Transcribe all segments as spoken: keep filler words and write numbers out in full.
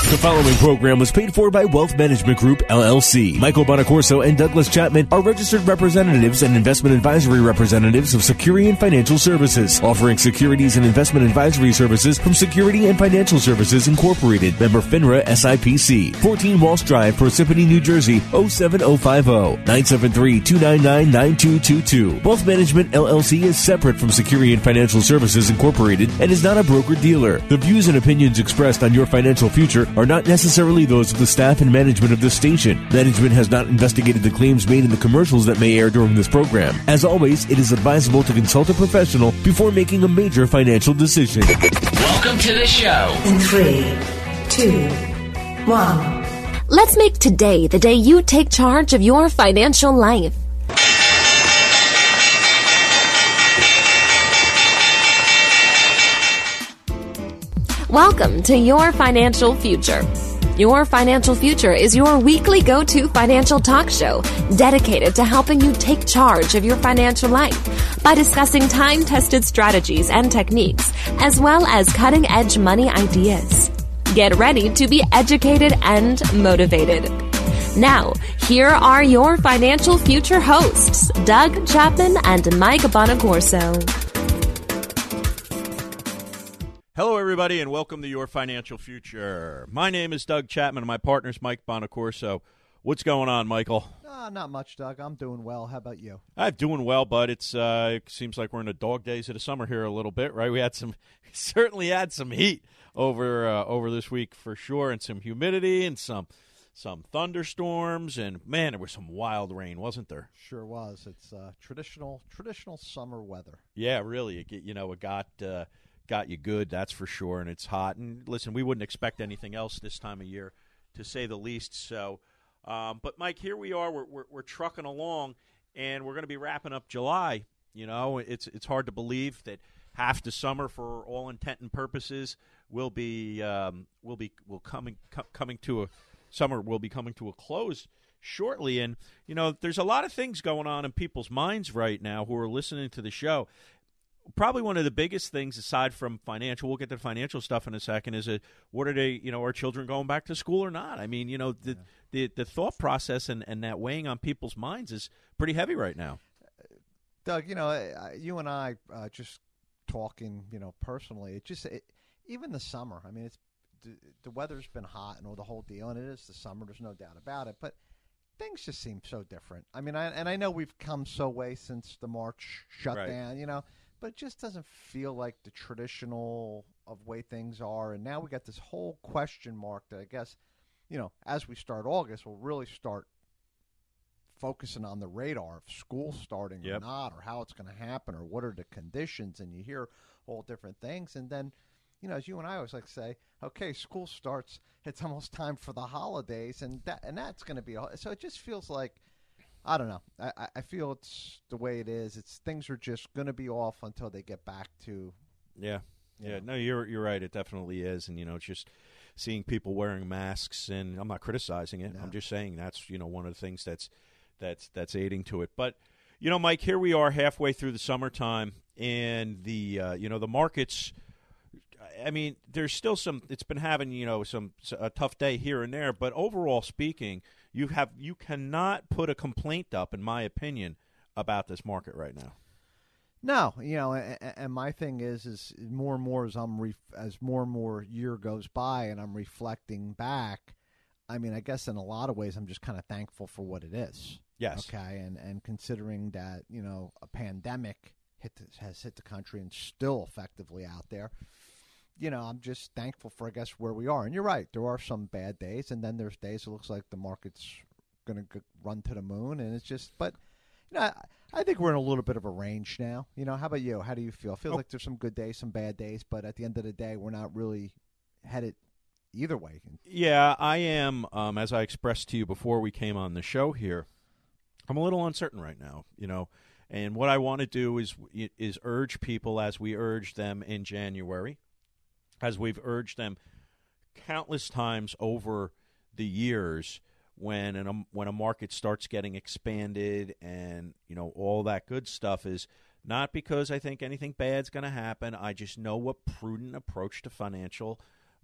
The following program was paid for by Wealth Management Group, L L C. Michael Bonacorso and Douglas Chapman are registered representatives and investment advisory representatives of Securian Financial Services, offering securities and investment advisory services from Security and Financial Services Incorporated, member FINRA S I P C. fourteen Walsh Drive, Parsippany, New Jersey, oh seven oh five oh, nine seven three, two nine nine, nine two two two. Wealth Management, L L C is separate from Securian Financial Services Incorporated and is not a broker-dealer. The views and opinions expressed on Your Financial Future are not necessarily those of the staff and management of this station. Management has not investigated the claims made in the commercials that may air during this program. As always, it is advisable to consult a professional before making a major financial decision. Welcome to the show. In three, two, one. Let's make today the day you take charge of your financial life. Welcome to Your Financial Future. Your Financial Future is your weekly go-to financial talk show dedicated to helping you take charge of your financial life by discussing time-tested strategies and techniques, as well as cutting-edge money ideas. Get ready to be educated and motivated. Now, here are your Financial Future hosts, Doug Chapman and Mike Bonacorso. Hello, everybody, and welcome to Your Financial Future. My name is Doug Chapman, and my partner's Mike Bonacorso. What's going on, Michael? Uh, not much, Doug. I'm doing well. How about you? I'm doing well, but it's uh, it seems like we're in the dog days of the summer here a little bit, right? We had some, certainly had some heat over uh, over this week for sure, and some humidity and some some thunderstorms, and man, there was some wild rain, wasn't there? Sure was. It's uh, traditional traditional summer weather. Yeah, really. It, you know, it got. Uh, Got you good, that's for sure, and it's hot. And listen, we wouldn't expect anything else this time of year, to say the least. So, um, but Mike, here we are. We're, we're we're trucking along, and we're going to be wrapping up July. You know, it's it's hard to believe that half the summer, for all intent and purposes, will be um, will be will coming co- coming to a summer will be coming to a close shortly. And you know, there's a lot of things going on in people's minds right now who are listening to the show. Probably one of the biggest things, aside from financial, we'll get to the financial stuff in a second, is a, what are they, you know, are children going back to school or not? I mean, you know, the yeah. the, the thought process and, and that weighing on people's minds is pretty heavy right now. Doug, you know, you and I uh, just talking, you know, personally, it just, it, even the summer, I mean, it's the, the weather's been hot and all the whole deal, and it is the summer, there's no doubt about it, but things just seem so different. I mean, I, and I know we've come so way since the March shutdown, right. you know, but it just doesn't feel like the traditional of way things are. And now we got this whole question mark that I guess, you know, as we start August, we'll really start focusing on the radar of school starting yep. or not, or how it's going to happen, or what are the conditions. And you hear all different things. And then, you know, as you and I always like to say, okay, school starts, it's almost time for the holidays. And that and that's going to be – so it just feels like – I don't know. I, I feel it's the way it is. It's things are just going to be off until they get back to. Yeah, yeah. Know. No, you're you're right. It definitely is, and you know, it's just seeing people wearing masks, and I'm not criticizing it. No. I'm just saying that's you know one of the things that's that's that's aiding to it. But you know, Mike, here we are halfway through the summertime, and the uh, you know the markets. I mean, there's still some. It's been having you know some a tough day here and there, but overall speaking. You have you cannot put a complaint up, in my opinion, about this market right now. No, you know, and, and my thing is, is more and more as I'm ref, as more and more year goes by, and I'm reflecting back. I mean, I guess in a lot of ways, I'm just kind of thankful for what it is. Yes. Okay, and and considering that you know a pandemic hit the, has hit the country and still effectively out there. You know, I'm just thankful for, I guess, where we are. And you're right. There are some bad days, and then there's days it looks like the market's going to run to the moon. And it's just, but, you know, I, I think we're in a little bit of a range now. You know, how about you? How do you feel? It feels oh. like there's some good days, some bad days, but at the end of the day, we're not really headed either way. Yeah, I am, um, as I expressed to you before we came on the show here, I'm a little uncertain right now, you know. And what I want to do is is urge people, as we urged them in January, as we've urged them countless times over the years, when an, um, when a market starts getting expanded and you know all that good stuff, is not because I think anything bad's going to happen. I just know what prudent approach to financial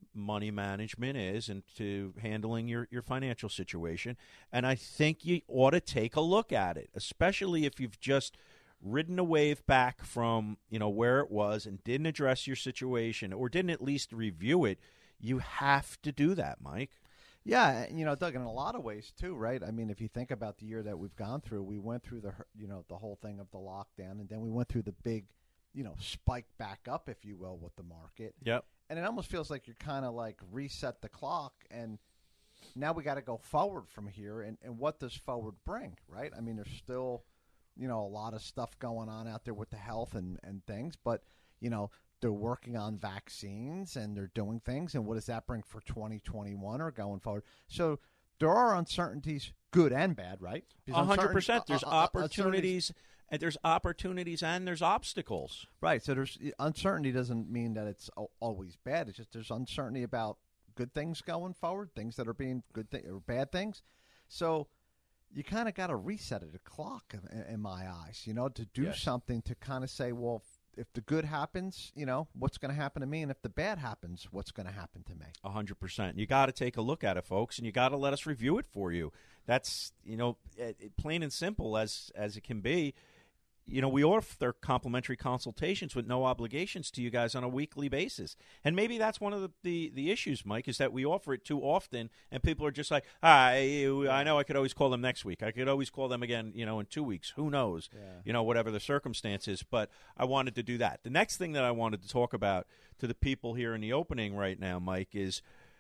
money management is and to handling your, your financial situation. And I think you ought to take a look at it, especially if you've just ridden a wave back from, you know, where it was and didn't address your situation or didn't at least review it. You have to do that, Mike. Yeah, you know, Doug, in a lot of ways too, right? I mean, if you think about the year that we've gone through, we went through the, you know, the whole thing of the lockdown, and then we went through the big, you know, spike back up, if you will, with the market. Yep. And it almost feels like you're kind of like reset the clock, and now we got to go forward from here. And, and what does forward bring, right? I mean, there's still, you know, a lot of stuff going on out there with the health and, and things, but, you know, they're working on vaccines and they're doing things. And what does that bring for twenty twenty-one or going forward? So there are uncertainties, good and bad, right? A hundred percent. There's uh, uh, opportunities, and there's opportunities, and there's obstacles. Right. So there's uncertainty doesn't mean that it's always bad. It's just there's uncertainty about good things going forward, things that are being good things or bad things. So you kind of got to reset the clock in, in my eyes, you know, to do yes. something to kind of say, well, if the good happens, you know, what's going to happen to me? And if the bad happens, what's going to happen to me? A hundred percent. You got to take a look at it, folks, and you got to let us review it for you. That's, you know, it, it, plain and simple as as it can be. You know, we offer complimentary consultations with no obligations to you guys on a weekly basis. And maybe that's one of the, the, the issues, Mike, is that we offer it too often, and people are just like, I, I know I could always call them next week. I could always call them again, you know, in two weeks. Who knows? Yeah. You know, whatever the circumstances. But I wanted to do that. The next thing that I wanted to talk about to the people here in the opening right now, Mike, is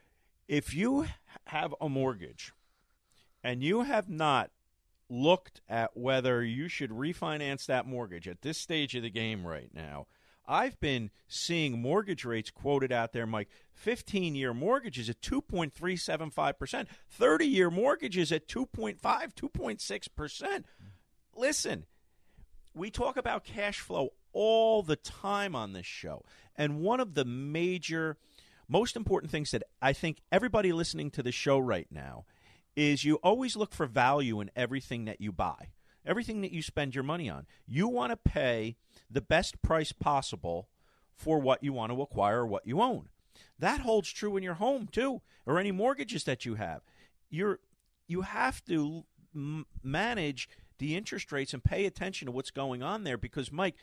if you have a mortgage and you have not looked at whether you should refinance that mortgage at this stage of the game right now, I've been seeing mortgage rates quoted out there, Mike, fifteen-year mortgages at two point three seven five percent, thirty-year mortgages at two point five, two point six percent. Listen, we talk about cash flow all the time on this show, and one of the major, most important things that I think everybody listening to the show right now is you always look for value in everything that you buy, everything that you spend your money on. You want to pay the best price possible for what you want to acquire or what you own. That holds true in your home, too, or any mortgages that you have. You're, you have to m- manage the interest rates and pay attention to what's going on there because, Mike,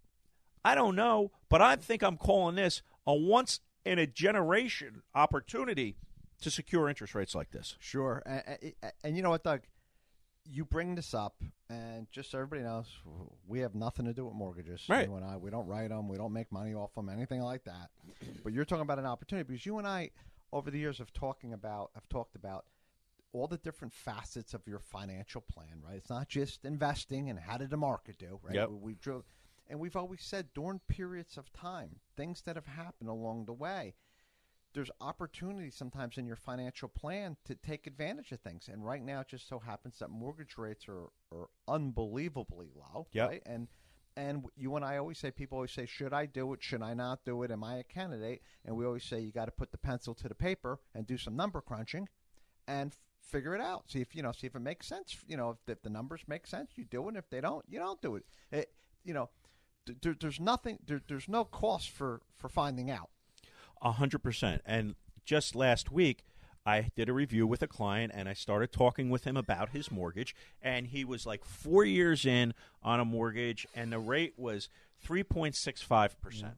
I don't know, but I think I'm calling this a once-in-a-generation opportunity to secure interest rates like this. Sure. And, and, and you know what, Doug? You bring this up, and just so everybody knows, we have nothing to do with mortgages. Right. You and I, we don't write them. We don't make money off them, anything like that. But you're talking about an opportunity because you and I, over the years of talking about, have talked about all the different facets of your financial plan, right? It's not just investing and how did the market do, right? Yep. We, we drove, and we've always said during periods of time, things that have happened along the way, there's opportunity sometimes in your financial plan to take advantage of things. And right now it just so happens that mortgage rates are, are unbelievably low. Yep. Right? And and you and I always say, people always say, should I do it? Should I not do it? Am I a candidate? And we always say you got to put the pencil to the paper and do some number crunching and f- figure it out. See if, you know, see if it makes sense. You know, if, if the numbers make sense, you do it. And if they don't, you don't do it. it you know, th- there's nothing, there, there's no cost for, for finding out. A hundred percent. And just last week, I did a review with a client, and I started talking with him about his mortgage, and he was like four years in on a mortgage, and the rate was three point six five percent.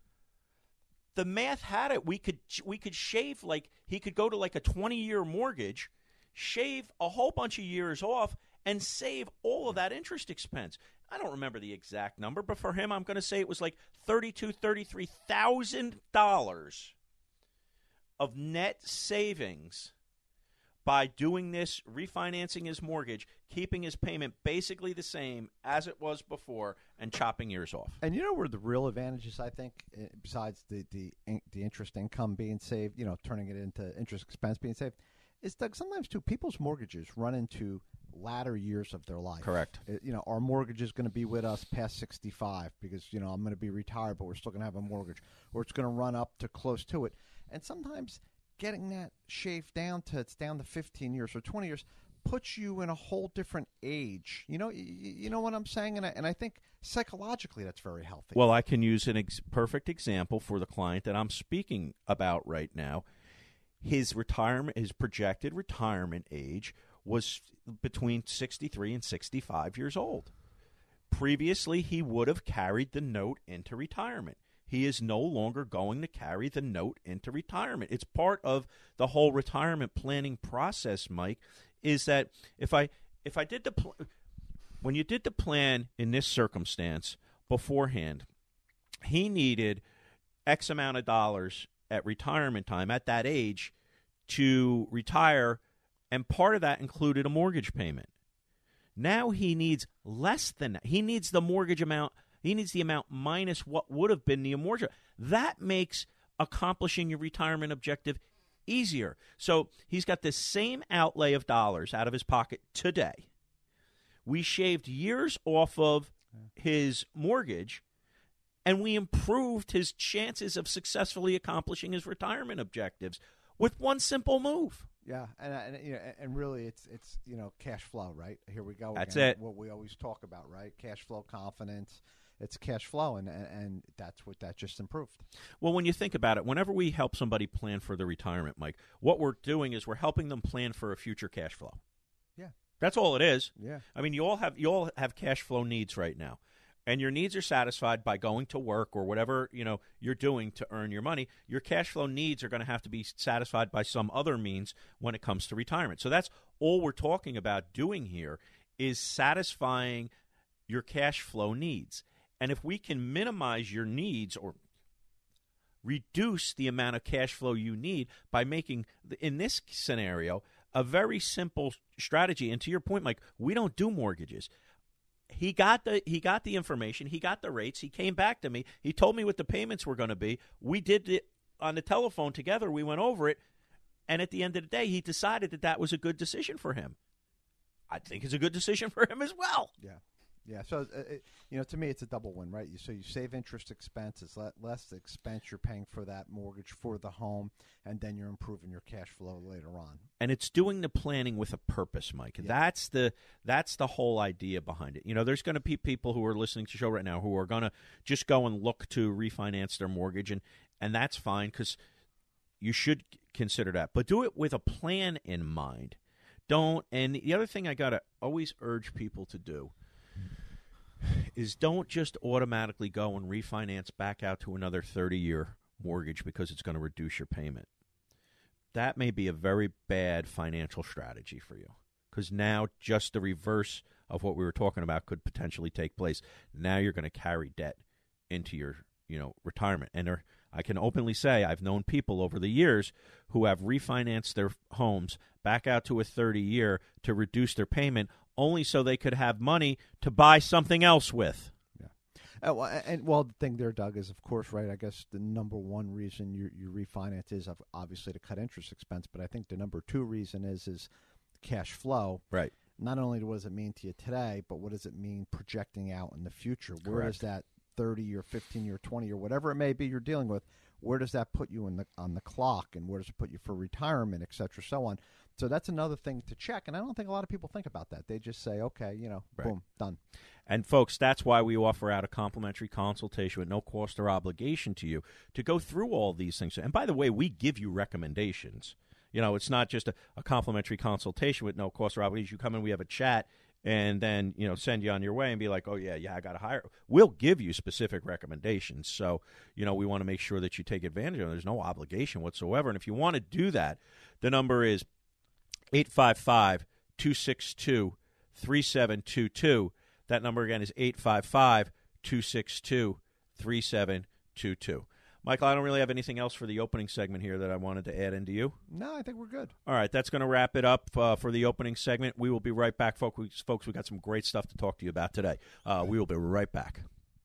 The math had it. We could we could shave, like, he could go to like a twenty-year mortgage, shave a whole bunch of years off, and save all of that interest expense. I don't remember the exact number, but for him, I'm going to say it was like thirty-two thousand dollars, thirty-three thousand dollars of net savings by doing this, refinancing his mortgage, keeping his payment basically the same as it was before, and chopping years off. And you know where the real advantage is, I think, besides the, the, the interest income being saved, you know, turning it into interest expense being saved, is, Doug, sometimes, too, people's mortgages run into latter years of their life. Correct. It, you know, our mortgage is going to be with us past sixty-five because, you know, I'm going to be retired, but we're still going to have a mortgage, or it's going to run up to close to it. And sometimes getting that shaved down to, it's down to fifteen years or twenty years, puts you in a whole different age. You know, you, you know what I'm saying? And I, and I think psychologically that's very healthy. Well, I can use an ex- perfect example for the client that I'm speaking about right now. His retirement, his projected retirement age was between sixty-three and sixty-five years old. Previously, he would have carried the note into retirement. He is no longer going to carry the note into retirement. It's part of the whole retirement planning process, Mike, is that if I if I did the pl- when you did the plan in this circumstance beforehand, he needed X amount of dollars at retirement time at that age to retire, and part of that included a mortgage payment. Now he needs less than that. He needs the mortgage amount. He needs the amount minus what would have been the mortgage. That makes accomplishing your retirement objective easier. So he's got the same outlay of dollars out of his pocket today. We shaved years off of his mortgage, and we improved his chances of successfully accomplishing his retirement objectives with one simple move. Yeah, and and, you know, and really, it's it's you know cash flow, right? Here we go. That's again, it. What we always talk about, right? Cash flow, confidence. It's cash flow, and, and and that's what that just improved. Well, when you think about it, whenever we help somebody plan for their retirement, Mike, what we're doing is we're helping them plan for a future cash flow. Yeah, that's all it is. Yeah, I mean, you all have you all have cash flow needs right now. And your needs are satisfied by going to work or whatever, you know, you're doing to earn your money. Your cash flow needs are going to have to be satisfied by some other means when it comes to retirement. So that's all we're talking about doing here is satisfying your cash flow needs. And if we can minimize your needs or reduce the amount of cash flow you need by making, in this scenario, a very simple strategy. And to your point, Mike, we don't do mortgages. He got the he got the information. He got the rates. He came back to me. He told me what the payments were going to be. We did it on the telephone together. We went over it. And at the end of the day, he decided that that was a good decision for him. I think it's a good decision for him as well. Yeah. Yeah, so uh, it, you know, to me, it's a double win, right? You, so you save interest expense, it's le- less expense you're paying for that mortgage for the home, and then you're improving your cash flow later on. And it's doing the planning with a purpose, Mike. Yeah. That's the that's the whole idea behind it. You know, there's going to be people who are listening to the show right now who are going to just go and look to refinance their mortgage, and and that's fine because you should consider that, but do it with a plan in mind. Don't. And the other thing I got to always urge people to do is don't just automatically go and refinance back out to another thirty-year mortgage because it's going to reduce your payment. That may be a very bad financial strategy for you because now just the reverse of what we were talking about could potentially take place. Now you're going to carry debt into your, you know, retirement. And there, I can openly say I've known people over the years who have refinanced their homes back out to a thirty-year to reduce their payment only so they could have money to buy something else with. Yeah. Uh, well, and, well, the thing there, Doug, is, of course, right, I guess the number one reason you, you refinance is obviously to cut interest expense, but I think the number two reason is is cash flow. Right. Not only what does it mean to you today, but what does it mean projecting out in the future? Where Correct. does that thirty or fifteen or twenty or whatever it may be you're dealing with, where does that put you in the on the clock, and where does it put you for retirement, et cetera, so on? So that's another thing to check, and I don't think a lot of people think about that. They just say, okay, you know, right. boom, done. And, folks, that's why we offer out a complimentary consultation with no cost or obligation to you to go through all these things. And, by the way, we give you recommendations. You know, it's not just a, a complimentary consultation with no cost or obligation. You come in, we have a chat, and then, you know, send you on your way and be like, oh, yeah, yeah, I got to hire. We'll give you specific recommendations. So, you know, we want to make sure that you take advantage of it. There's no obligation whatsoever. And if you want to do that, the number is eight five five, two six two, three seven two two. That number again is eight five five, two six two, three seven two two. Michael, I don't really have anything else for the opening segment here that I wanted to add into you. No, I think we're good. All right, that's going to wrap it up uh, for the opening segment. We will be right back, folks. Folks, we've got some great stuff to talk to you about today. Uh, we will be right back.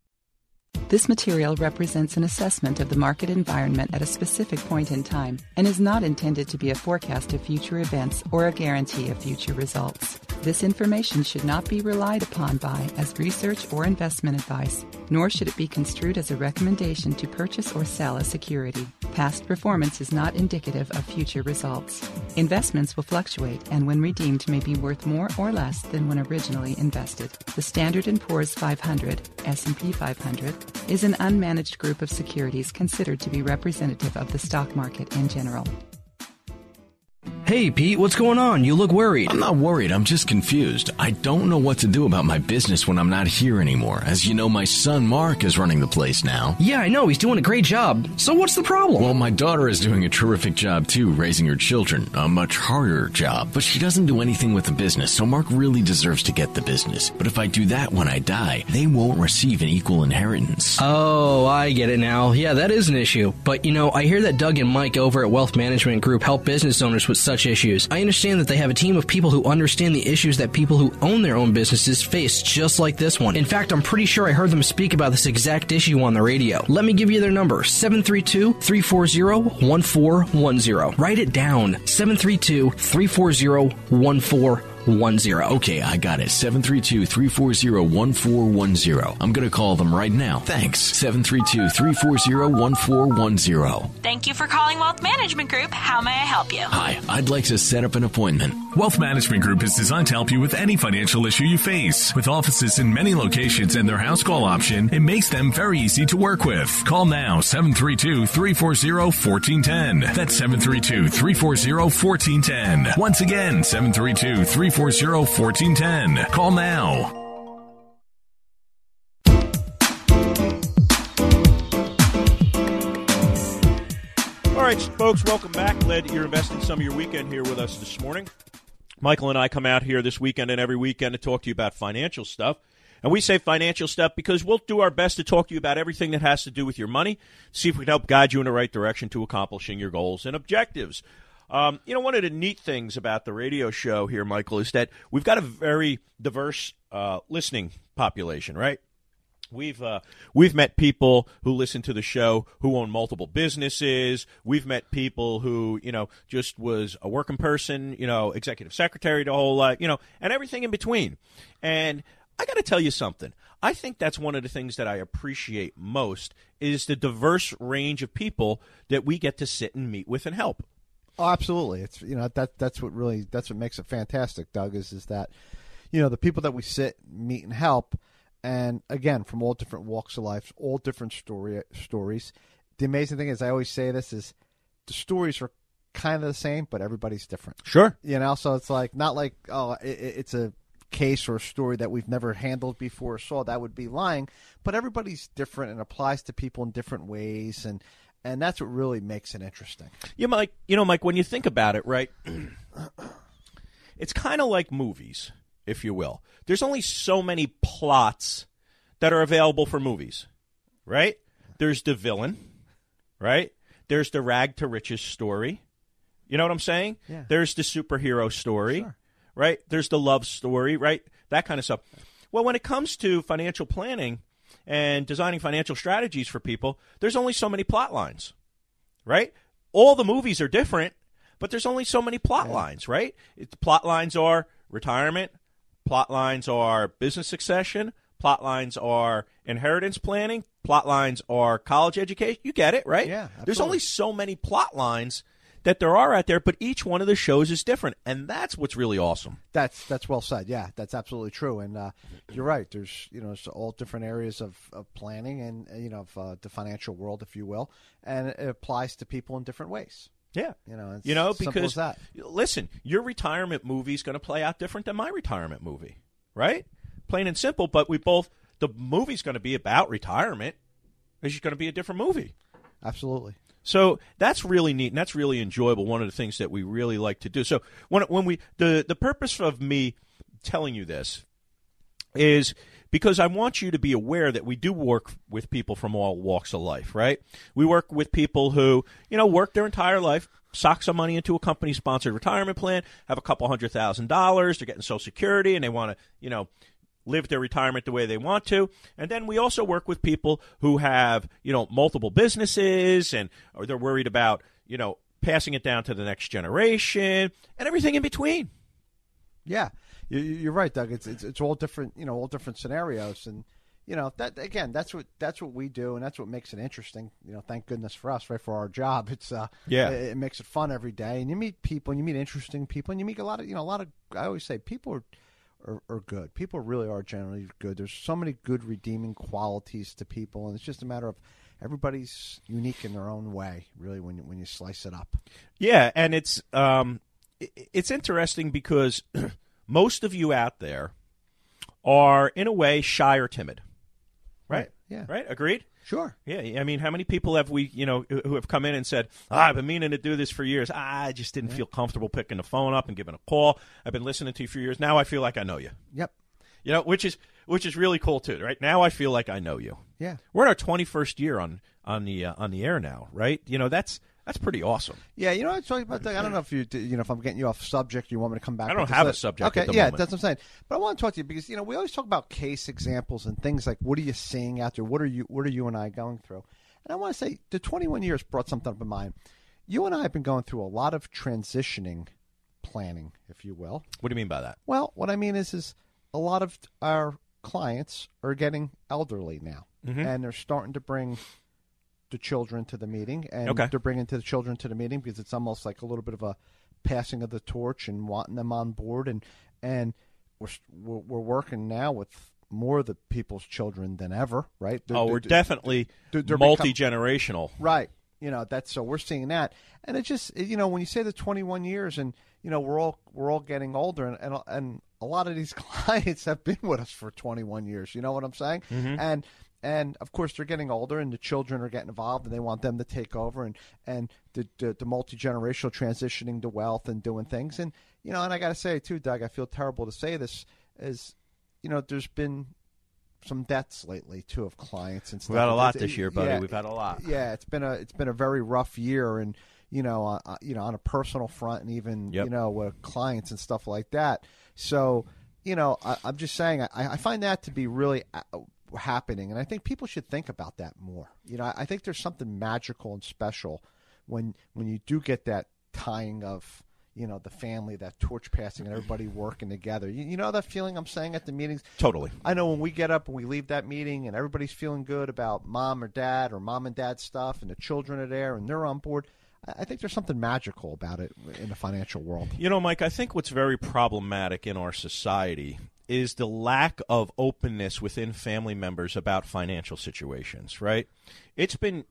This material represents an assessment of the market environment at a specific point in time and is not intended to be a forecast of future events or a guarantee of future results. This information should not be relied upon by as research or investment advice, nor should it be construed as a recommendation to purchase or sell a security. Past performance is not indicative of future results. Investments will fluctuate and when redeemed may be worth more or less than when originally invested. The Standard and Poor's five hundred, S and P five hundred, is an unmanaged group of securities considered to be representative of the stock market in general. Hey, Pete, what's going on? You look worried. I'm not worried. I'm just confused. I don't know what to do about my business when I'm not here anymore. As you know, my son Mark is running the place now. Yeah, I know. He's doing a great job. So what's the problem? Well, my daughter is doing a terrific job, too, raising her children. A much harder job. But she doesn't do anything with the business, so Mark really deserves to get the business. But if I do that when I die, they won't receive an equal inheritance. Oh, I get it now. Yeah, that is an issue. But, you know, I hear that Doug and Mike over at Wealth Management Group help business owners with such issues. I understand that they have a team of people who understand the issues that people who own their own businesses face, just like this one. In fact, I'm pretty sure I heard them speak about this exact issue on the radio. Let me give you their number, seven three two, three four zero, one four one zero. Write it down, seven three two, three four zero, one four one zero. One zero. Okay, I got it. seven three two, three four zero, one four one zero. I'm going to call them right now. Thanks. seven three two, three four zero, one four one zero. Thank you for calling Wealth Management Group. How may I help you? Hi, I'd like to set up an appointment. Wealth Management Group is designed to help you with any financial issue you face. With offices in many locations and their house call option, it makes them very easy to work with. Call now, seven three two, three four zero, one four one zero. That's seven three two, three four zero, one four one zero. Once again, seven three two, three four zero, one four one zero. Call now. All right, folks, welcome back. Glad that you're investing some of your weekend here with us this morning. Michael and I come out here this weekend and every weekend to talk to you about financial stuff. And we say financial stuff because we'll do our best to talk to you about everything that has to do with your money, see if we can help guide you in the right direction to accomplishing your goals and objectives. Um, you know, one of the neat things about the radio show here, Michael, is that we've got a very diverse uh, listening population, right? We've uh, we've met people who listen to the show who own multiple businesses. We've met people who, you know, just was a working person, you know, executive secretary the whole life, you know, and everything in between. And I got to tell you something. I think that's one of the things that I appreciate most is the diverse range of people that we get to sit and meet with and help. Oh, absolutely. It's you know that that's what really that's what makes it fantastic, Doug. Is is that you know the people that we sit, meet, and help. And again, from all different walks of life, all different story stories. The amazing thing is, I always say this is, the stories are kind of the same, but everybody's different. Sure, you know. So it's like not like oh, it, it's a case or a story that we've never handled before or saw. That would be lying. But everybody's different and applies to people in different ways, and and that's what really makes it interesting. Yeah, Mike. You know, Mike, when you think about it, right? It's kind of like movies, if you will. There's only so many plots that are available for movies, right? There's the villain, right? There's the rag to riches story. You know what I'm saying? Yeah. There's the superhero story, Sure. right? There's the love story, right? That kind of stuff. Well, when it comes to financial planning and designing financial strategies for people, there's only so many plot lines, right? All the movies are different, but there's only so many plot Yeah. lines, right? It, plot lines are retirement. Plot lines are business succession. Plot lines are inheritance planning. Plot lines are college education. You get it, right? Yeah, absolutely. There's only so many plot lines that there are out there, but each one of the shows is different, and that's what's really awesome. That's that's well said. Yeah, that's absolutely true. And uh, you're right. There's you know it's all different areas of, of planning and you know of uh, the financial world, if you will, and it applies to people in different ways. Yeah. You know, it's you know, simple because as that. listen, your retirement movie is going to play out different than my retirement movie, right? Plain and simple, but we both, the movie's going to be about retirement. It's just going to be a different movie. Absolutely. So that's really neat, and that's really enjoyable, one of the things that we really like to do. So when when we the, the purpose of me telling you this is because I want you to be aware that we do work with people from all walks of life, right? We work with people who, you know, work their entire life, sock some money into a company-sponsored retirement plan, have a couple hundred thousand dollars, they're getting Social Security, and they want to, you know, live their retirement the way they want to. And then we also work with people who have, you know, multiple businesses, and or they're worried about, you know, passing it down to the next generation and everything in between. Yeah. You're right, Doug. It's, it's it's all different, you know, all different scenarios, and you know, that again, that's what that's what we do, and that's what makes it interesting. You know, thank goodness for us, right? For our job, it's uh, yeah, it, it makes it fun every day, and you meet people, and you meet interesting people, and you meet a lot of, you know, a lot of. I always say people are. Are, are good. People really are generally good. There's so many good redeeming qualities to people, and it's just a matter of everybody's unique in their own way, really, when you, when you slice it up. Yeah, and it's um, it's interesting because most of you out there are, in a way, shy or timid, right? Right. Yeah. Right? Agreed? Sure. Yeah, I mean, how many people have we, you know, who have come in and said, oh, I've been meaning to do this for years. Ah, I just didn't yeah. feel comfortable picking the phone up and giving a call. I've been listening to you for years. Now I feel like I know you. Yep. You know, which is which is really cool too, right? Now I feel like I know you. Yeah. We're in our twenty-first year on on the uh, on the air now, right? You know, that's that's pretty awesome. Yeah, you know, I'm talking about. I don't know if you, you know, if I'm getting you off subject, you want me to come back. I don't with have this. a subject. Okay, at the yeah, moment. that's what I'm saying. But I want to talk to you because you know we always talk about case examples and things like what are you seeing out there? What are you What are you and I going through? And I want to say the twenty-one years brought something up in mind. You and I have been going through a lot of transitioning planning, if you will. What do you mean by that? Well, what I mean is, is a lot of our clients are getting elderly now, mm-hmm. and they're starting to bring the children to the meeting, and okay. they're bringing to the children to the meeting because it's almost like a little bit of a passing of the torch and wanting them on board, and and we're we're, we're working now with more of the people's children than ever, right? They're, oh, they're, we're definitely they're, they're multi-generational. Become, right. You know, that's so we're seeing that. And it just, you know, when you say the twenty-one years and, you know, we're all we're all getting older and and, and a lot of these clients have been with us for twenty-one years, you know what I'm saying? Mm-hmm. And and of course they're getting older and the children are getting involved and they want them to take over and and the the, the multi-generational transitioning to wealth and doing things. And, you know, and I got to say too, Doug, I feel terrible to say this is, you know, there's been some deaths lately too of clients and stuff. We've had a lot it's, this year, buddy. Yeah, We've had a lot. Yeah, it's been a it's been a very rough year, and you know, uh, you know, on a personal front, and even yep. you know, with clients and stuff like that. So, you know, I, I'm just saying, I, I find that to be really happening, and I think people should think about that more. You know, I think there's something magical and special when when you do get that tying of, you know, the family, that torch passing and everybody working together. You, you know that feeling I'm saying at the meetings? Totally. I know when we get up and we leave that meeting and everybody's feeling good about mom or dad or mom and dad stuff and the children are there and they're on board, I think there's something magical about it in the financial world. You know, Mike, I think what's very problematic in our society is the lack of openness within family members about financial situations, right? It's been...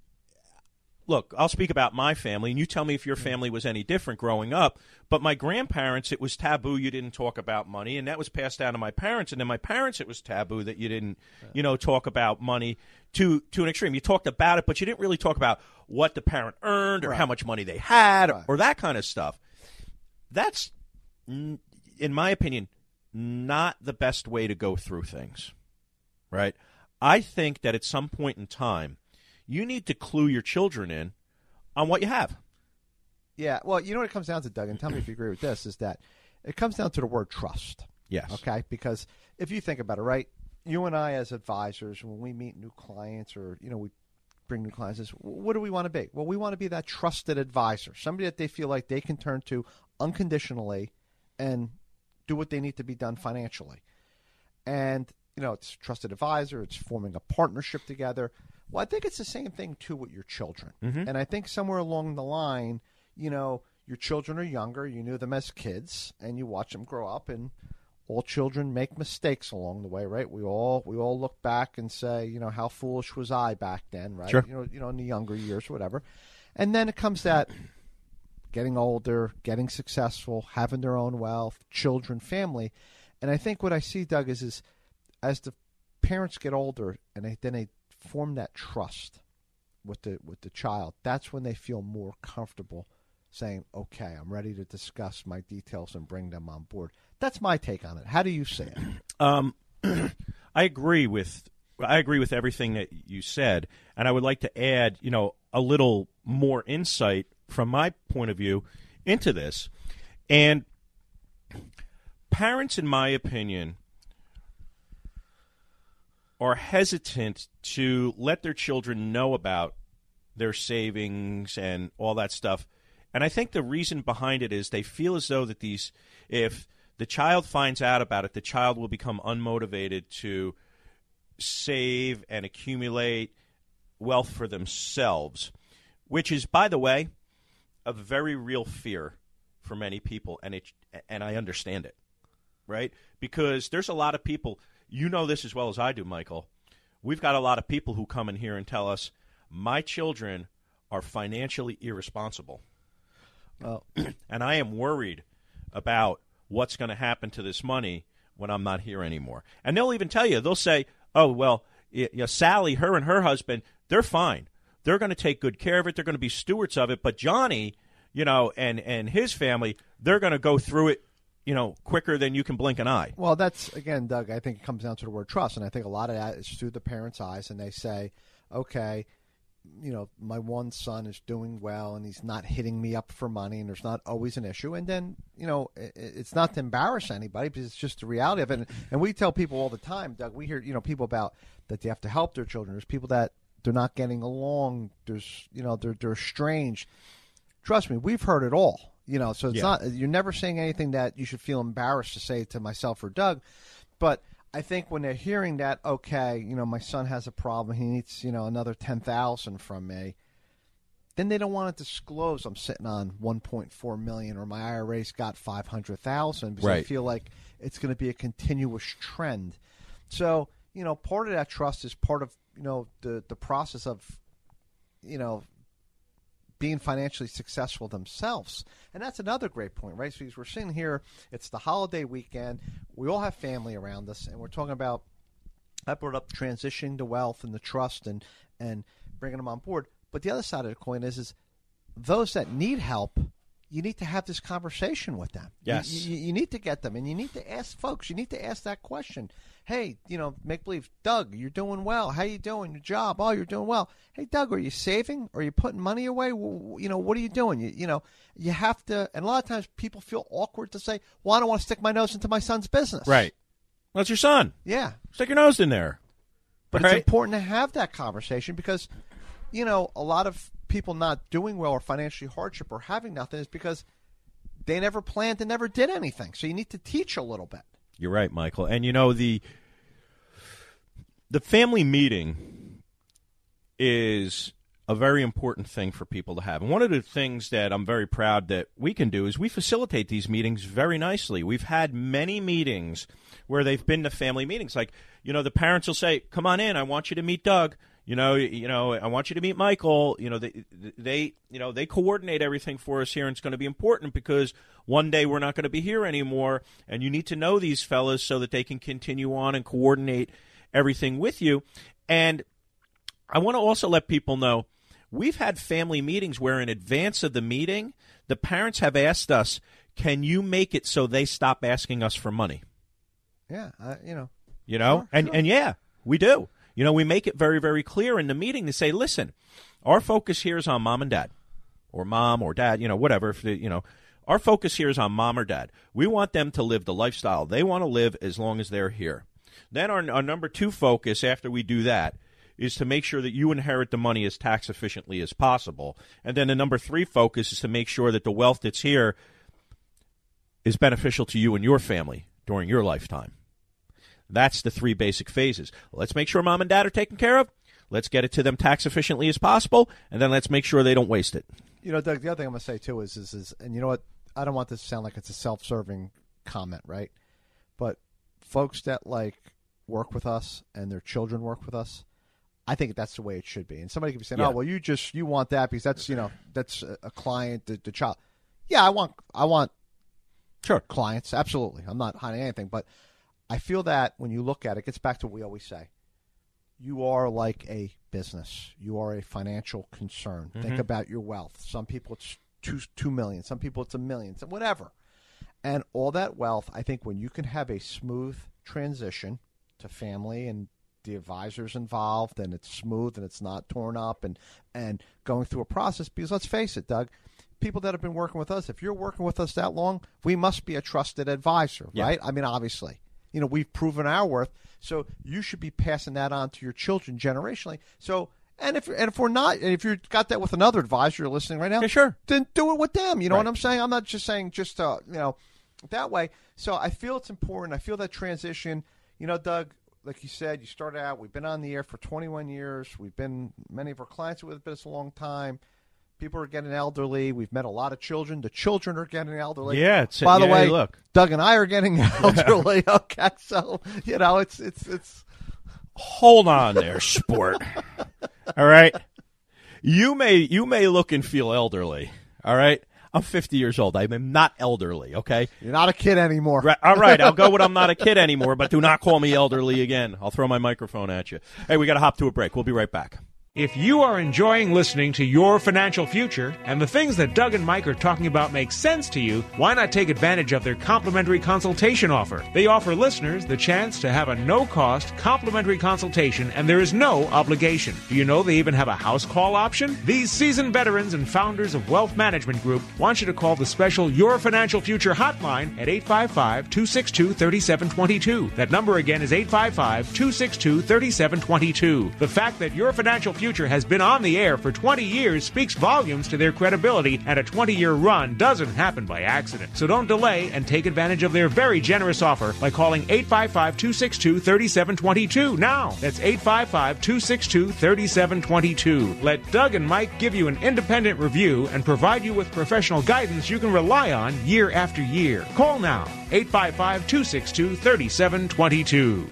Look, I'll speak about my family, and you tell me if your family was any different growing up. But my grandparents, it was taboo you didn't talk about money, and that was passed down to my parents. And then my parents, it was taboo that you didn't, you know, talk about money to to an extreme. You talked about it, but you didn't really talk about what the parent earned or right. how much money they had right. or that kind of stuff. That's, in my opinion, not the best way to go through things, right? I think that at some point in time, you need to clue your children in on what you have. Yeah, well, you know what it comes down to, Doug, and tell me if you agree with this, is that it comes down to the word trust. Yes. Okay? Because if you think about it, right, you and I as advisors, when we meet new clients or, you know, we bring new clients, is what do we want to be? Well, we want to be that trusted advisor, somebody that they feel like they can turn to unconditionally and do what they need to be done financially. And, you know, it's trusted advisor, it's forming a partnership together. Well, I think it's the same thing, too, with your children. Mm-hmm. And I think somewhere along the line, you know, your children are younger, you knew them as kids, and you watch them grow up, and all children make mistakes along the way, right? We all we all look back and say, you know, how foolish was I back then, right? Sure. You know, you know, in the younger years, whatever. And then it comes that getting older, getting successful, having their own wealth, children, family. And I think what I see, Doug, is, is as the parents get older and they, then they form that trust with the with the child, that's when they feel more comfortable saying, okay, I'm ready to discuss my details and bring them on board. That's my take on it. How do you see it? Um, I agree with I agree with everything that you said, and I would like to add, you know, a little more insight from my point of view into this. And parents, in my opinion, are hesitant to let their children know about their savings and all that stuff. And I think the reason behind it is they feel as though that these, if the child finds out about it, the child will become unmotivated to save and accumulate wealth for themselves, which is, by the way, a very real fear for many people, and it and I understand it, right? Because there's a lot of people, you know this as well as I do, Michael. We've got a lot of people who come in here and tell us, my children are financially irresponsible. Well, and I am worried about what's going to happen to this money when I'm not here anymore. And they'll even tell you, they'll say, oh, well, you know, Sally, her and her husband, they're fine. They're going to take good care of it. They're going to be stewards of it. But Johnny, you know, and, and his family, they're going to go through it, you know, quicker than you can blink an eye. Well, that's, again, Doug, I think it comes down to the word trust. And I think a lot of that is through the parents' eyes. And they say, okay, you know, my one son is doing well and he's not hitting me up for money and there's not always an issue. And then, you know, it, it's not to embarrass anybody because it's just the reality of it. And, and we tell people all the time, Doug, we hear, you know, people about that they have to help their children. There's people that they're not getting along. There's, you know, they're, they're estranged. Trust me, we've heard it all, you know, so it's yeah. not, you're never saying anything that you should feel embarrassed to say to myself or Doug. But I think when they're hearing that, okay, you know, my son has a problem, he needs, you know, another ten thousand from me, then they don't want to disclose I'm sitting on one point four million dollars or my I R A's got five hundred thousand dollars because right. I feel like it's going to be a continuous trend. So, you know, part of that trust is part of, you know, the, the process of, you know, being financially successful themselves. And that's another great point, right? So because we're sitting here, it's the holiday weekend, we all have family around us, and we're talking about, I brought up transitioning to wealth and the trust and, and bringing them on board. But the other side of the coin is, is those that need help, you need to have this conversation with them. Yes. You, you, you need to get them, and you need to ask folks, you need to ask that question. Hey, you know, make believe, Doug, you're doing well. How you doing? Your job? Oh, you're doing well. Hey, Doug, are you saving? Are you putting money away? Well, you know, what are you doing? You, you know, you have to, and a lot of times people feel awkward to say, well, I don't want to stick my nose into my son's business. Right. Well, it's your son. Yeah. Stick your nose in there. But right? It's important to have that conversation because, you know, a lot of people not doing well or financially hardship or having nothing is because they never planned and never did anything. So you need to teach a little bit. You're right, Michael. And, you know, the the family meeting is a very important thing for people to have. And one of the things that I'm very proud that we can do is we facilitate these meetings very nicely. We've had many meetings where they've been to family meetings. Like, you know, the parents will say, come on in, I want you to meet Doug. You know, you know, I want you to meet Michael. You know, they, they, you know, they coordinate everything for us here, and it's going to be important because one day we're not going to be here anymore, and you need to know these fellas so that they can continue on and coordinate everything with you. And I want to also let people know we've had family meetings where in advance of the meeting, the parents have asked us, "Can you make it so they stop asking us for money?" Yeah, uh, you know, you know, sure, and sure. and yeah, we do. You know, we make it very, very clear in the meeting to say, listen, our focus here is on mom and dad, or mom or dad, you know, whatever. If they, you know, our focus here is on mom or dad. We want them to live the lifestyle they want to live as long as they're here. Then our, our number two focus after we do that is to make sure that you inherit the money as tax efficiently as possible. And then the number three focus is to make sure that the wealth that's here is beneficial to you and your family during your lifetime. That's the three basic phases. Let's make sure mom and dad are taken care of. Let's get it to them tax efficiently as possible, and then let's make sure they don't waste it. You know, Doug, the other thing I'm going to say, too, is, is, is, and you know what, I don't want this to sound like it's a self-serving comment, right? But folks that, like, work with us and their children work with us, I think that's the way it should be. And somebody could be saying, yeah. oh, well, you just, you want that because that's, you know, that's a, a client, the, the child. Yeah, I want, I want sure clients, absolutely. I'm not hiding anything, but I feel that when you look at it, it gets back to what we always say. You are like a business. You are a financial concern. Mm-hmm. Think about your wealth. Some people it's two, two million. Some people it's a million. Whatever. And all that wealth, I think when you can have a smooth transition to family and the advisors involved and it's smooth and it's not torn up and, and going through a process, because let's face it, Doug, people that have been working with us, if you're working with us that long, we must be a trusted advisor, yeah. right? I mean, obviously. You know, we've proven our worth, so you should be passing that on to your children generationally. So, and if and if we're not, and if you've got that with another advisor you're listening right now, yeah, sure, then do it with them. You know right. what I'm saying? I'm not just saying just uh, you know that way. So I feel it's important. I feel that transition. You know, Doug, like you said, you started out, we've been on the air for twenty-one years. We've been, many of our clients have been with us a long time. People are getting elderly. We've met a lot of children. The children are getting elderly. Yeah. It's, By the yeah, way, look. Doug and I are getting elderly. Okay, so, you know, it's, it's, it's. Hold on there, sport. All right. You may, you may look and feel elderly. All right. I'm fifty years old. I'm not elderly, okay? You're not a kid anymore. Right, all right, I'll go with I'm not a kid anymore, but do not call me elderly again. I'll throw my microphone at you. Hey, we got to hop to a break. We'll be right back. If you are enjoying listening to Your Financial Future and the things that Doug and Mike are talking about make sense to you, why not take advantage of their complimentary consultation offer? They offer listeners the chance to have a no-cost complimentary consultation, and there is no obligation. Do you know they even have a house call option? These seasoned veterans and founders of Wealth Management Group want you to call the special Your Financial Future hotline at eight five five, two six two, three seven two two. That number again is eight five five, two six two, three seven two two. The fact that Your Financial Future has been on the air for twenty years speaks volumes to their credibility, and a twenty-year run doesn't happen by accident. So don't delay and take advantage of their very generous offer by calling eight five five, two six two, three seven two two now. That's eight five five, two six two, three seven two two. Let Doug and Mike give you an independent review and provide you with professional guidance you can rely on year after year. Call now, eight five five, two six two, three seven two two.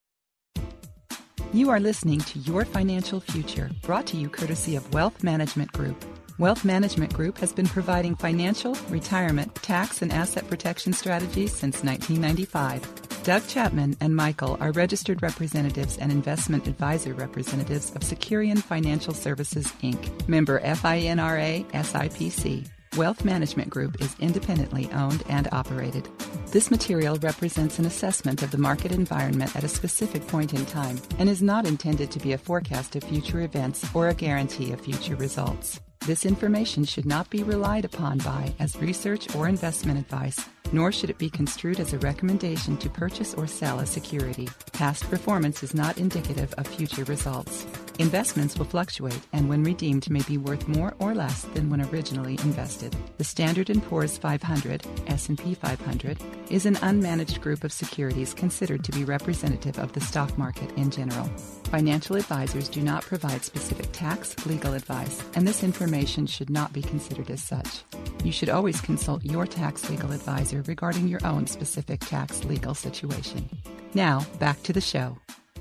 You are listening to Your Financial Future, brought to you courtesy of Wealth Management Group. Wealth Management Group has been providing financial, retirement, tax, and asset protection strategies since nineteen ninety-five. Doug Chapman and Michael are registered representatives and investment advisor representatives of Securian Financial Services, Incorporated, member FINRA S I P C. Wealth Management Group is independently owned and operated. This material represents an assessment of the market environment at a specific point in time and is not intended to be a forecast of future events or a guarantee of future results. This information should not be relied upon by as research or investment advice, nor should it be construed as a recommendation to purchase or sell a security. Past performance is not indicative of future results. Investments will fluctuate and when redeemed may be worth more or less than when originally invested. The Standard and Poor's five hundred, S and P five hundred, is an unmanaged group of securities considered to be representative of the stock market in general. Financial advisors do not provide specific tax, legal advice, and this information should not be considered as such. You should always consult your tax legal advisor regarding your own specific tax legal situation. Now, back to the show.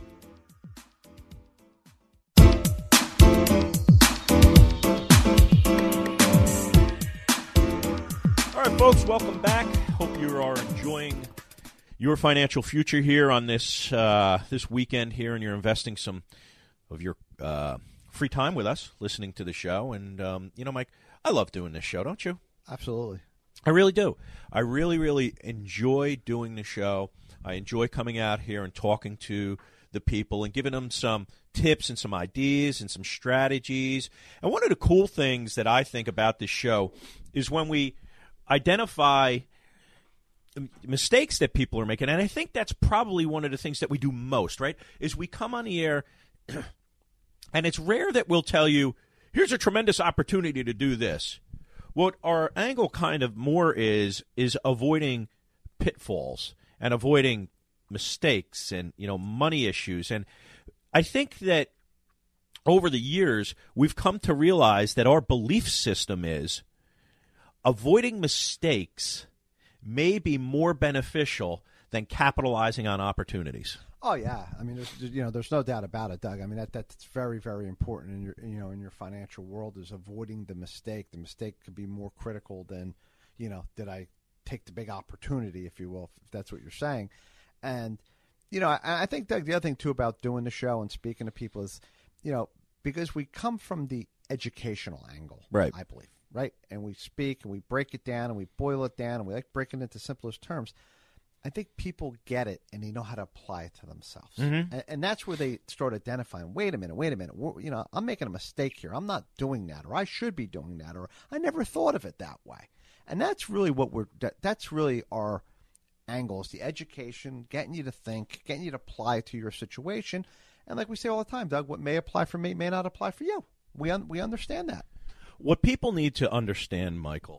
All right, folks, welcome back. Hope you are enjoying Your Financial Future here on this uh, this weekend here, and you're investing some of your uh, free time with us, listening to the show. And, um, you know, Mike, I love doing this show, don't you? Absolutely. I really do. I really, really enjoy doing the show. I enjoy coming out here and talking to the people and giving them some tips and some ideas and some strategies. And one of the cool things that I think about this show is when we identify mistakes that people are making, and I think that's probably one of the things that we do most, right, is we come on the air, and it's rare that we'll tell you, here's a tremendous opportunity to do this. What our angle kind of more is, is avoiding pitfalls and avoiding mistakes and, you know, money issues. And I think that over the years, we've come to realize that our belief system is avoiding mistakes may be more beneficial than capitalizing on opportunities. Oh yeah, I mean, there's, you know, there's no doubt about it, Doug. I mean, that that's very, very important in your, you know, in your financial world is avoiding the mistake. The mistake could be more critical than, you know, did I take the big opportunity, if you will, if that's what you're saying. And, you know, I, I think, Doug, the other thing too about doing the show and speaking to people is, you know, because we come from the educational angle, right? I believe, right? And we speak and we break it down and we boil it down and we like breaking it into simplest terms. I think people get it and they know how to apply it to themselves. Mm-hmm. And, and that's where they start identifying, wait a minute, wait a minute. We're, you know, I'm making a mistake here. I'm not doing that, or I should be doing that, or I never thought of it that way. And that's really what we're, that, that's really our angle is the education, getting you to think, getting you to apply it to your situation. And like we say all the time, Doug, what may apply for me may not apply for you. We un- we understand that. What people need to understand, Michael,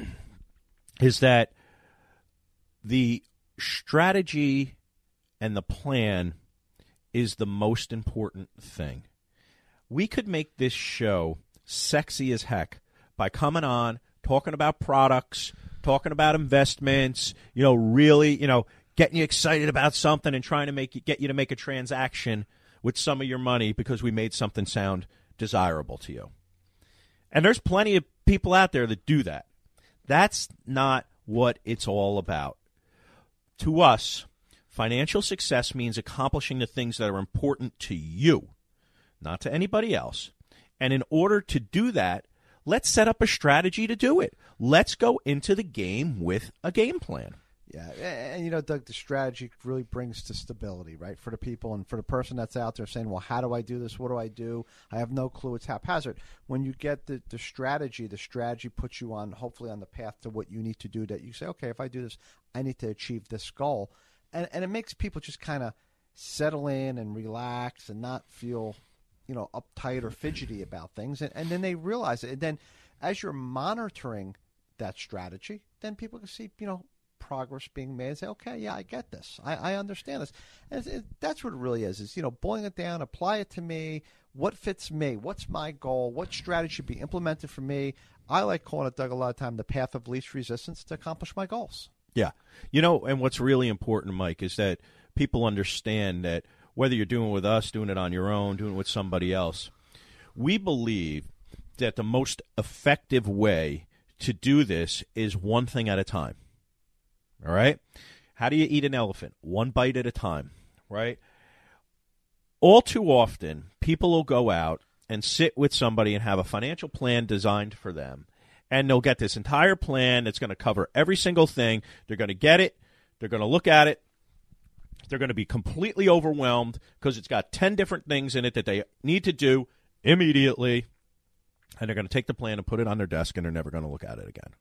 is that the strategy and the plan is the most important thing. We could make this show sexy as heck by coming on, talking about products, talking about investments, you know, really, you know, getting you excited about something and trying to make you, get you to make a transaction with some of your money because we made something sound desirable to you. And there's plenty of people out there that do that. That's not what it's all about. To us, financial success means accomplishing the things that are important to you, not to anybody else. And in order to do that, let's set up a strategy to do it. Let's go into the game with a game plan. Yeah, and you know, Doug, the strategy really brings to stability, right, for the people and for the person that's out there saying, well, how do I do this? What do I do? I have no clue. It's haphazard. When you get the, the strategy, the strategy puts you on, hopefully, on the path to what you need to do, that you say, okay, if I do this, I need to achieve this goal. And, and it makes people just kind of settle in and relax and not feel, you know, uptight or fidgety about things. And, and then they realize it. And then as you're monitoring that strategy, then people can see, you know, progress being made and say, okay, yeah, I get this. I, I understand this. And it, that's what it really is, is, you know, boiling it down, apply it to me. What fits me? What's my goal? What strategy should be implemented for me? I like calling it, Doug, a lot of time, the path of least resistance to accomplish my goals. Yeah. You know, and what's really important, Mike, is that people understand that whether you're doing it with us, doing it on your own, doing it with somebody else, we believe that the most effective way to do this is one thing at a time. All right? How do you eat an elephant? One bite at a time, right? All too often, people will go out and sit with somebody and have a financial plan designed for them, and they'll get this entire plan that's going to cover every single thing. They're going to get it. They're going to look at it. They're going to be completely overwhelmed because it's got ten different things in it that they need to do immediately, and they're going to take the plan and put it on their desk, and they're never going to look at it again.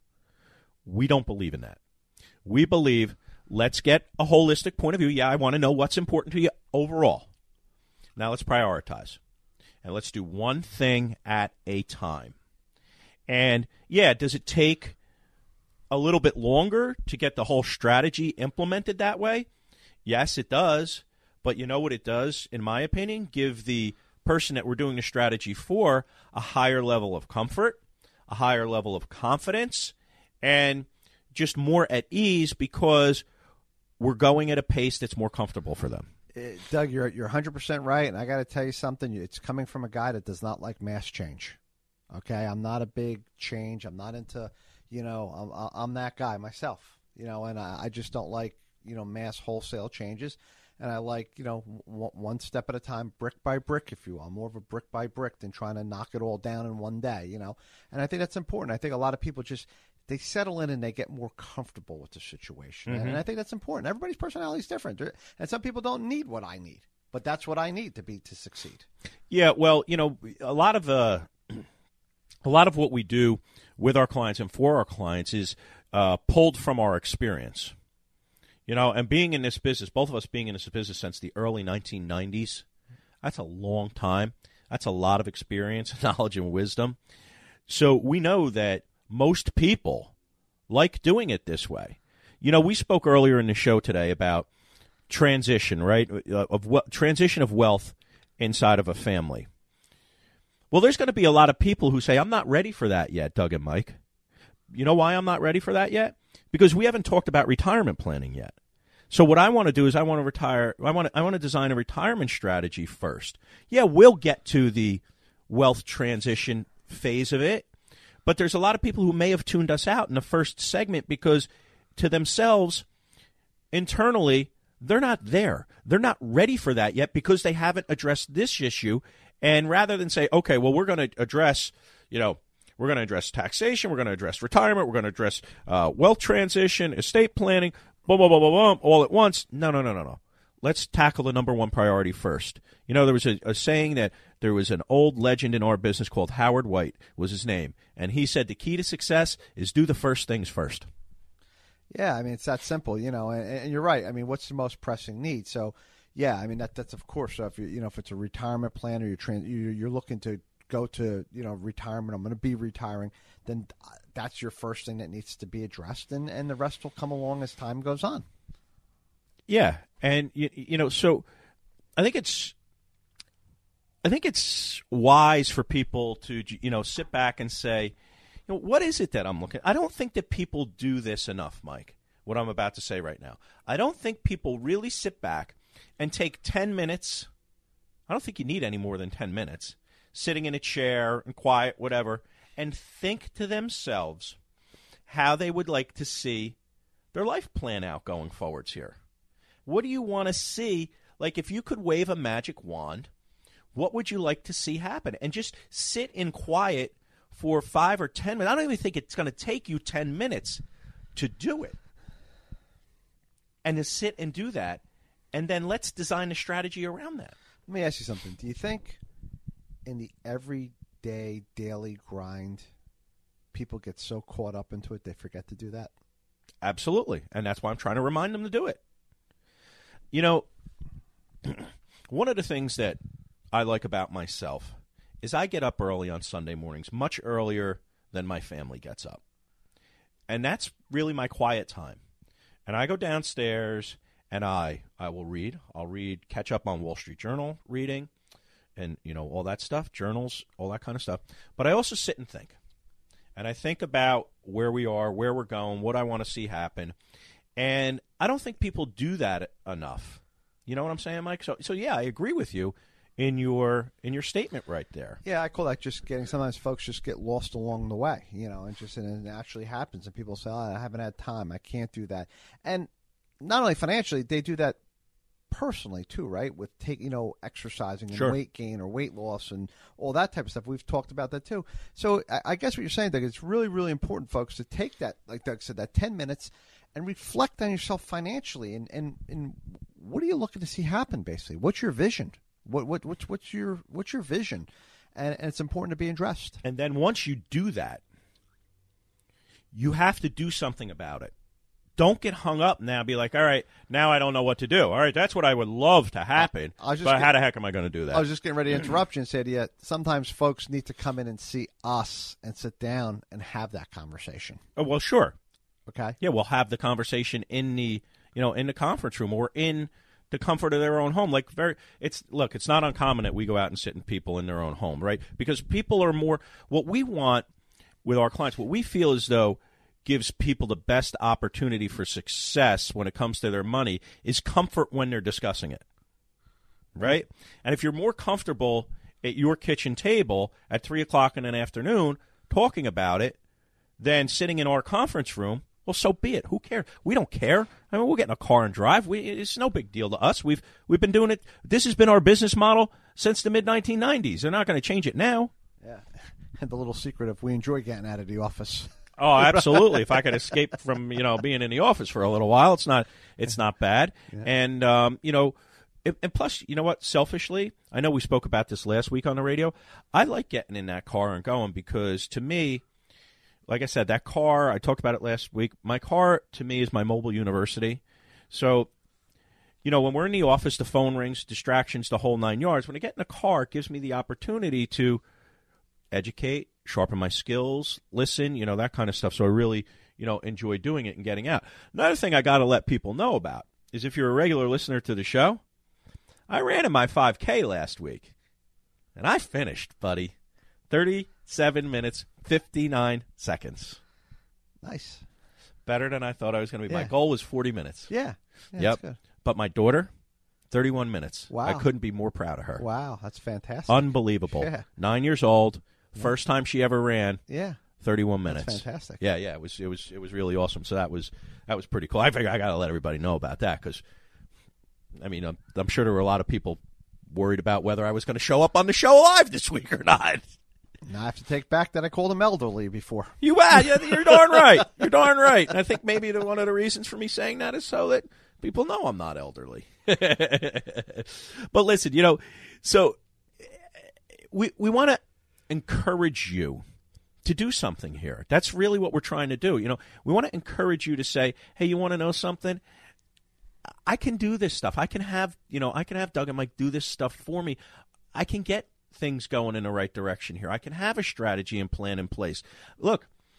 We don't believe in that. We believe, let's get a holistic point of view. Yeah, I want to know what's important to you overall. Now let's prioritize. And let's do one thing at a time. And, yeah, does it take a little bit longer to get the whole strategy implemented that way? Yes, it does. But you know what it does, in my opinion? Give the person that we're doing the strategy for a higher level of comfort, a higher level of confidence, and just more at ease because we're going at a pace that's more comfortable for them. Uh, Doug, you're you're one hundred percent right, and I got to tell you something. It's coming from a guy that does not like mass change. Okay, I'm not a big change. I'm not into, you know, I'm, I'm that guy myself, you know, and I, I just don't like, you know, mass wholesale changes. And I like, you know, w- one step at a time, brick by brick, if you will. I'm more of a brick by brick than trying to knock it all down in one day, you know. And I think that's important. I think a lot of people just, they settle in and they get more comfortable with the situation. Mm-hmm. And I think that's important. Everybody's personality is different. And some people don't need what I need. But that's what I need to be to succeed. Yeah, well, you know, a lot of uh, a lot of what we do with our clients and for our clients is uh, pulled from our experience. You know, and being in this business, both of us being in this business since the early nineteen nineties, that's a long time. That's a lot of experience, knowledge, and wisdom. So we know that most people like doing it this way. You know, we spoke earlier in the show today about transition, right, of we- transition of wealth inside of a family. Well, there's going to be a lot of people who say, I'm not ready for that yet, Doug and Mike. You know why I'm not ready for that yet? Because we haven't talked about retirement planning yet. So what I want to do is I want to retire. I want to, I want to design a retirement strategy first. Yeah, we'll get to the wealth transition phase of it, but there's a lot of people who may have tuned us out in the first segment because to themselves, internally, they're not there. They're not ready for that yet because they haven't addressed this issue. And rather than say, okay, well, we're going to address, you know, we're going to address taxation, we're going to address retirement, we're going to address uh, wealth transition, estate planning, boom, boom, boom, boom, boom, all at once. No, no, no, no, no. Let's tackle the number one priority first. You know, there was a, a saying that there was an old legend in our business called Howard White was his name. And he said the key to success is do the first things first. Yeah, I mean, it's that simple, you know, and, and you're right. I mean, what's the most pressing need? So, yeah, I mean, that that's of course, so if you you know, if it's a retirement plan or you're, trans, you're, you're looking to go to, you know, retirement, I'm going to be retiring, then that's your first thing that needs to be addressed, and, and the rest will come along as time goes on. Yeah, and, you, you know, so I think it's I think it's wise for people to, you know, sit back and say, you know, what is it that I'm looking at? I don't think that people do this enough, Mike, what I'm about to say right now. I don't think people really sit back and take ten minutes. I don't think you need any more than ten minutes, sitting in a chair and quiet, whatever, and think to themselves how they would like to see their life plan out going forwards here. What do you want to see? Like, if you could wave a magic wand, what would you like to see happen? And just sit in quiet for five or ten minutes. I don't even think it's going to take you ten minutes to do it. And to sit and do that, and then let's design a strategy around that. Let me ask you something. Do you think in the everyday, daily grind, people get so caught up into it they forget to do that? Absolutely. And that's why I'm trying to remind them to do it. You know, one of the things that I like about myself is I get up early on Sunday mornings, much earlier than my family gets up. And that's really my quiet time. And I go downstairs and I I will read. I'll read, catch up on Wall Street Journal reading and, you know, all that stuff, journals, all that kind of stuff. But I also sit and think. And I think about where we are, where we're going, what I want to see happen. And I don't think people do that enough. You know what I'm saying, Mike? So, so yeah, I agree with you in your in your statement right there. Yeah, I call that just getting. Sometimes folks just get lost along the way, you know, and just and it actually happens. And people say, oh, I haven't had time. I can't do that. And not only financially, they do that personally too, right? With take, you know, exercising and Sure. weight gain or weight loss and all that type of stuff. We've talked about that too. So I, I guess what you're saying, Doug, it's really, really important, folks, to take that, like Doug said, that ten minutes and reflect on yourself financially. And, and, and what are you looking to see happen, basically? What's your vision? What what what's what's your what's your vision? And, and it's important to be addressed. And then once you do that, you have to do something about it. Don't get hung up now and be like, all right, now I don't know what to do. All right, that's what I would love to happen, I was just but get- how the heck am I going to do that? I was just getting ready to interrupt you and say to you, sometimes folks need to come in and see us and sit down and have that conversation. Oh, well, sure. Okay. Yeah, we'll have the conversation in the, you know, in the conference room or in the comfort of their own home. Like, very, it's look, it's not uncommon that we go out and sit in people in their own home, right? Because people are more, what we want with our clients, what we feel as though gives people the best opportunity for success when it comes to their money is comfort when they're discussing it, right? And if you're more comfortable at your kitchen table at three o'clock in an afternoon talking about it than sitting in our conference room, well, so be it. Who cares? We don't care. I mean, we'll get in a car and drive. We, it's no big deal to us. We've we've been doing it. This has been our business model since the mid nineteen nineties. They're not going to change it now. Yeah. And the little secret of we enjoy getting out of the office. Oh, absolutely. If I could escape from, you know, being in the office for a little while, it's not it's not bad. Yeah. And, um, you know, and, and plus, you know what, selfishly, I know we spoke about this last week on the radio. I like getting in that car and going because, to me, like I said, that car, I talked about it last week, my car, to me, is my mobile university. So, you know, when we're in the office, the phone rings, distractions, the whole nine yards. When I get in the car, it gives me the opportunity to educate, sharpen my skills, listen, you know, that kind of stuff. So I really, you know, enjoy doing it and getting out. Another thing I got to let people know about is if you're a regular listener to the show, I ran in my five K last week, and I finished, buddy, thirty-seven minutes, fifty-nine seconds. Nice. Better than I thought I was going to be. Yeah. My goal was forty minutes. Yeah. yeah yep. That's good. But my daughter, thirty-one minutes. Wow. I couldn't be more proud of her. Wow, that's fantastic. Unbelievable. Yeah. Nine years old, first time she ever ran. Yeah. thirty-one minutes. That's fantastic. Yeah, yeah, it was, it was, it was really awesome. So that was, that was pretty cool. I figure I got to let everybody know about that because, I mean, I'm, I'm sure there were a lot of people worried about whether I was going to show up on the show live this week or not. Now I have to take back that I called him elderly before. You are. Yeah, you're darn right. You're darn right. And I think maybe the, one of the reasons for me saying that is so that people know I'm not elderly. But listen, you know, so we we want to encourage you to do something here. That's really what we're trying to do. You know, we want to encourage you to say, hey, you want to know something? I can do this stuff. I can have, you know, I can have Doug and Mike do this stuff for me. I can get things going in the right direction here. I can have a strategy and plan in place. Look,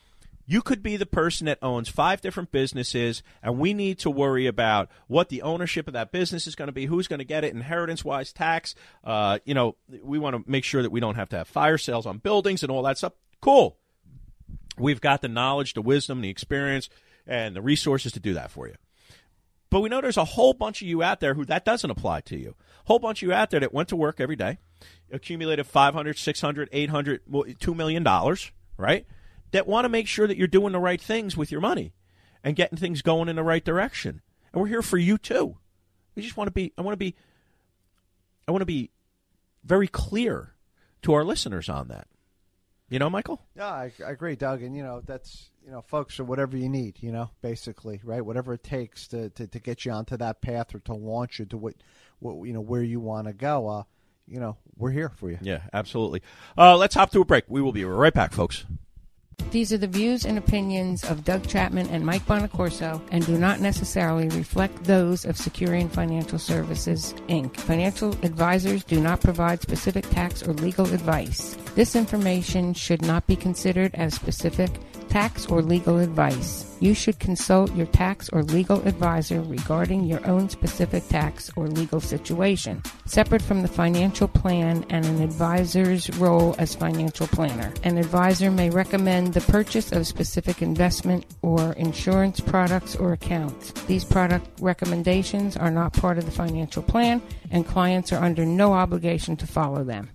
You could be the person that owns five different businesses, and we need to worry about what the ownership of that business is going to be, who's going to get it, inheritance-wise, tax. Uh, you know, we want to make sure that we don't have to have fire sales on buildings and all that stuff. Cool. We've got the knowledge, the wisdom, the experience, and the resources to do that for you. But we know there's a whole bunch of you out there who that doesn't apply to you. A whole bunch of you out there that went to work every day, accumulated five hundred, six hundred, eight hundred, two million dollars, right? That want to make sure that you're doing the right things with your money and getting things going in the right direction. And we're here for you too. We just want to be I want to be I want to be very clear to our listeners on that. You know, Michael? Yeah, I, I agree, Doug. And, you know, that's, you know, folks, or whatever you need, you know, basically, right? Whatever it takes to, to, to get you onto that path or to launch you to what, what you know, where you want to go. Uh, you know, we're here for you. Yeah, absolutely. Uh, let's hop to a break. We will be right back, folks. These are the views and opinions of Doug Chapman and Mike Bonacorso and do not necessarily reflect those of Securian Financial Services, Incorporated. Financial advisors do not provide specific tax or legal advice. This information should not be considered as specific tax or legal advice. You should consult your tax or legal advisor regarding your own specific tax or legal situation, separate from the financial plan and an advisor's role as financial planner. An advisor may recommend the purchase of specific investment or insurance products or accounts. These product recommendations are not part of the financial plan, and clients are under no obligation to follow them.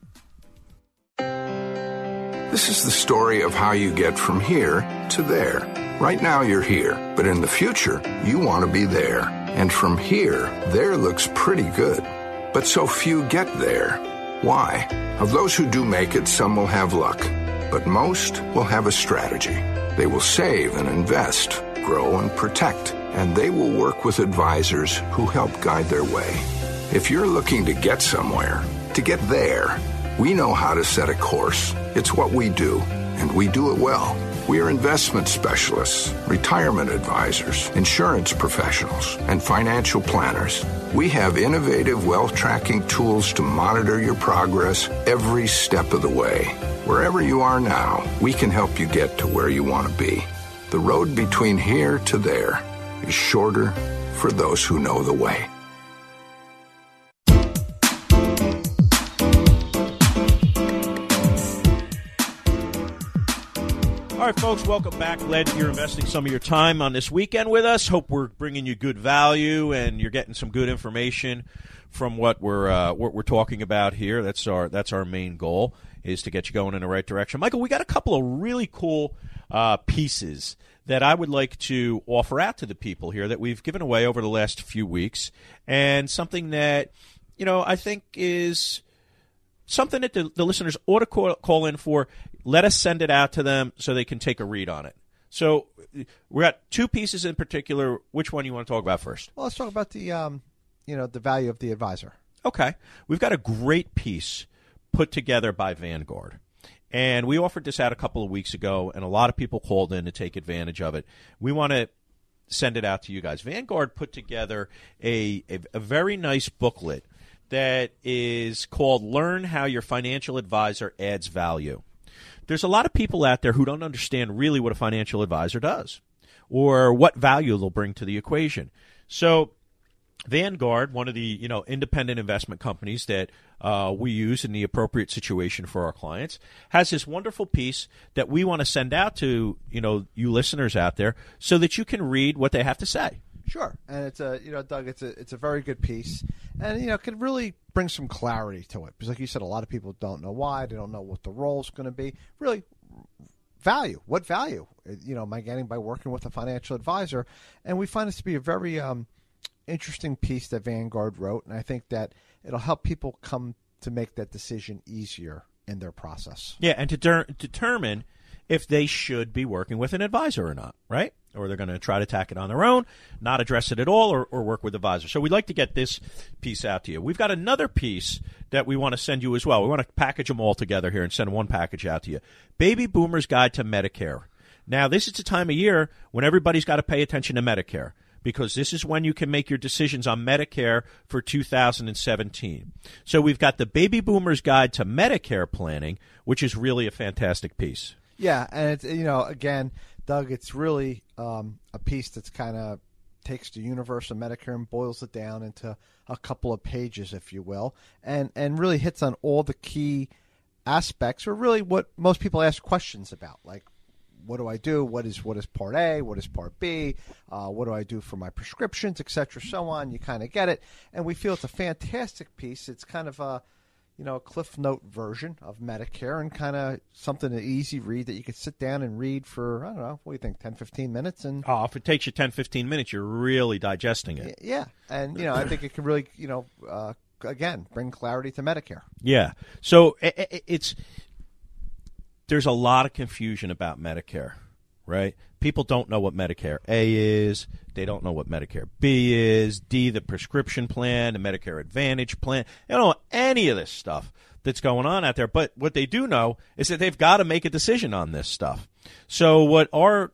This is the story of how you get from here to there. Right now you're here, but in the future, you want to be there. And from here, there looks pretty good. But so few get there. Why? Of those who do make it, some will have luck. But most will have a strategy. They will save and invest, grow and protect, and they will work with advisors who help guide their way. If you're looking to get somewhere, to get there, we know how to set a course. It's what we do, and we do it well. We are investment specialists, retirement advisors, insurance professionals, and financial planners. We have innovative wealth tracking tools to monitor your progress every step of the way. Wherever you are now, we can help you get to where you want to be. The road between here to there is shorter for those who know the way. All right, folks, welcome back. Glad you're investing some of your time on this weekend with us. Hope we're bringing you good value and you're getting some good information from what we're uh, what we're talking about here. That's our that's our main goal, is to get you going in the right direction. Michael, we got a couple of really cool uh, pieces that I would like to offer out to the people here that we've given away over the last few weeks, and something that, you know, I think is something that the, the listeners ought to call, call in for. Let us send it out to them so they can take a read on it. So we got two pieces in particular. Which one do you want to talk about first? Well, let's talk about the, um, you know, the value of the advisor. Okay. We've got a great piece put together by Vanguard. And we offered this out a couple of weeks ago, and a lot of people called in to take advantage of it. We want to send it out to you guys. Vanguard put together a, a, a very nice booklet that is called Learn How Your Financial Advisor Adds Value. There's a lot of people out there who don't understand really what a financial advisor does or what value they'll bring to the equation. So Vanguard, one of the you know independent investment companies that uh, we use in the appropriate situation for our clients, has this wonderful piece that we want to send out to you know you listeners out there so that you can read what they have to say. Sure, and it's a you know Doug, it's a it's a very good piece, and you know can really bring some clarity to it because, like you said, a lot of people don't know why, they don't know what the role's going to be. Really, value. What value you know am I getting by working with a financial advisor? And we find this to be a very um, interesting piece that Vanguard wrote, and I think that it'll help people come to make that decision easier in their process. Yeah, and to der- determine if they should be working with an advisor or not, right? Or they're going to try to tack it on their own, not address it at all, or, or work with advisors. So we'd like to get this piece out to you. We've got another piece that we want to send you as well. We want to package them all together here and send one package out to you. Baby Boomers Guide to Medicare. Now, this is the time of year when everybody's got to pay attention to Medicare, because this is when you can make your decisions on Medicare for two thousand seventeen. So we've got the Baby Boomers Guide to Medicare Planning, which is really a fantastic piece. Yeah, and it's, you know, again, Doug, it's really um, a piece that's kind of takes the universe of Medicare and boils it down into a couple of pages, if you will, and, and really hits on all the key aspects, or really what most people ask questions about, like, what do I do? What is what is Part A? What is Part B? Uh, what do I do for my prescriptions, et cetera, so on? You kind of get it. And we feel it's a fantastic piece. It's kind of a, you know, a Cliff Note version of Medicare, and kind of something, an easy read that you could sit down and read for, I don't know, what do you think, ten, fifteen minutes? And oh, if it takes you ten, fifteen minutes, you're really digesting it. Yeah. And, you know, I think it can really, you know, uh, again, bring clarity to Medicare. Yeah. So it, it's there's a lot of confusion about Medicare, right? People don't know what Medicare A is. They don't know what Medicare B is. D, the prescription plan, the Medicare Advantage plan. They don't know any of this stuff that's going on out there. But what they do know is that they've got to make a decision on this stuff. So what our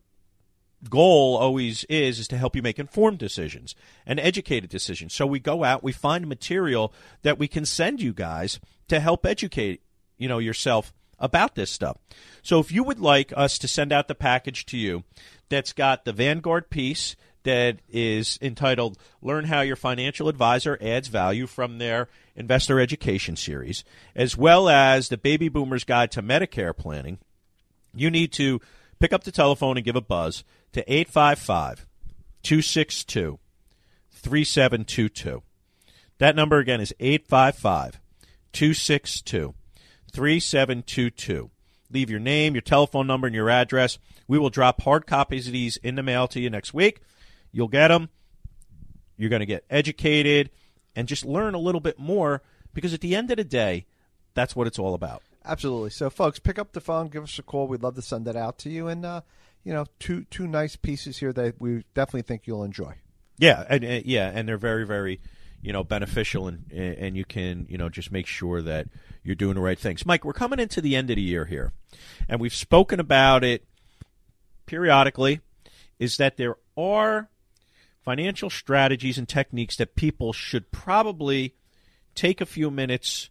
goal always is is to help you make informed decisions and educated decisions. So we go out, we find material that we can send you guys to help educate, you know, yourself about this stuff. So if you would like us to send out the package to you that's got the Vanguard piece that is entitled Learn How Your Financial Advisor Adds Value from their Investor Education Series, as well as the Baby Boomer's Guide to Medicare Planning, you need to pick up the telephone and give a buzz to eight five five, two six two, three seven two two. That number again is eight five five, two six two, three seven two two. Leave your name, your telephone number, and your address. We will drop hard copies of these in the mail to you next week. You'll get them. You're going to get educated and just learn a little bit more, because at the end of the day, that's what it's all about. Absolutely. So, folks, pick up the phone, give us a call. We'd love to send that out to you. And, uh, you know, two two nice pieces here that we definitely think you'll enjoy. Yeah, and, and yeah, and they're very, very, you know, beneficial, and and you can, you know, just make sure that you're doing the right things. Mike, we're coming into the end of the year here, and we've spoken about it periodically, is that there are financial strategies and techniques that people should probably take a few minutes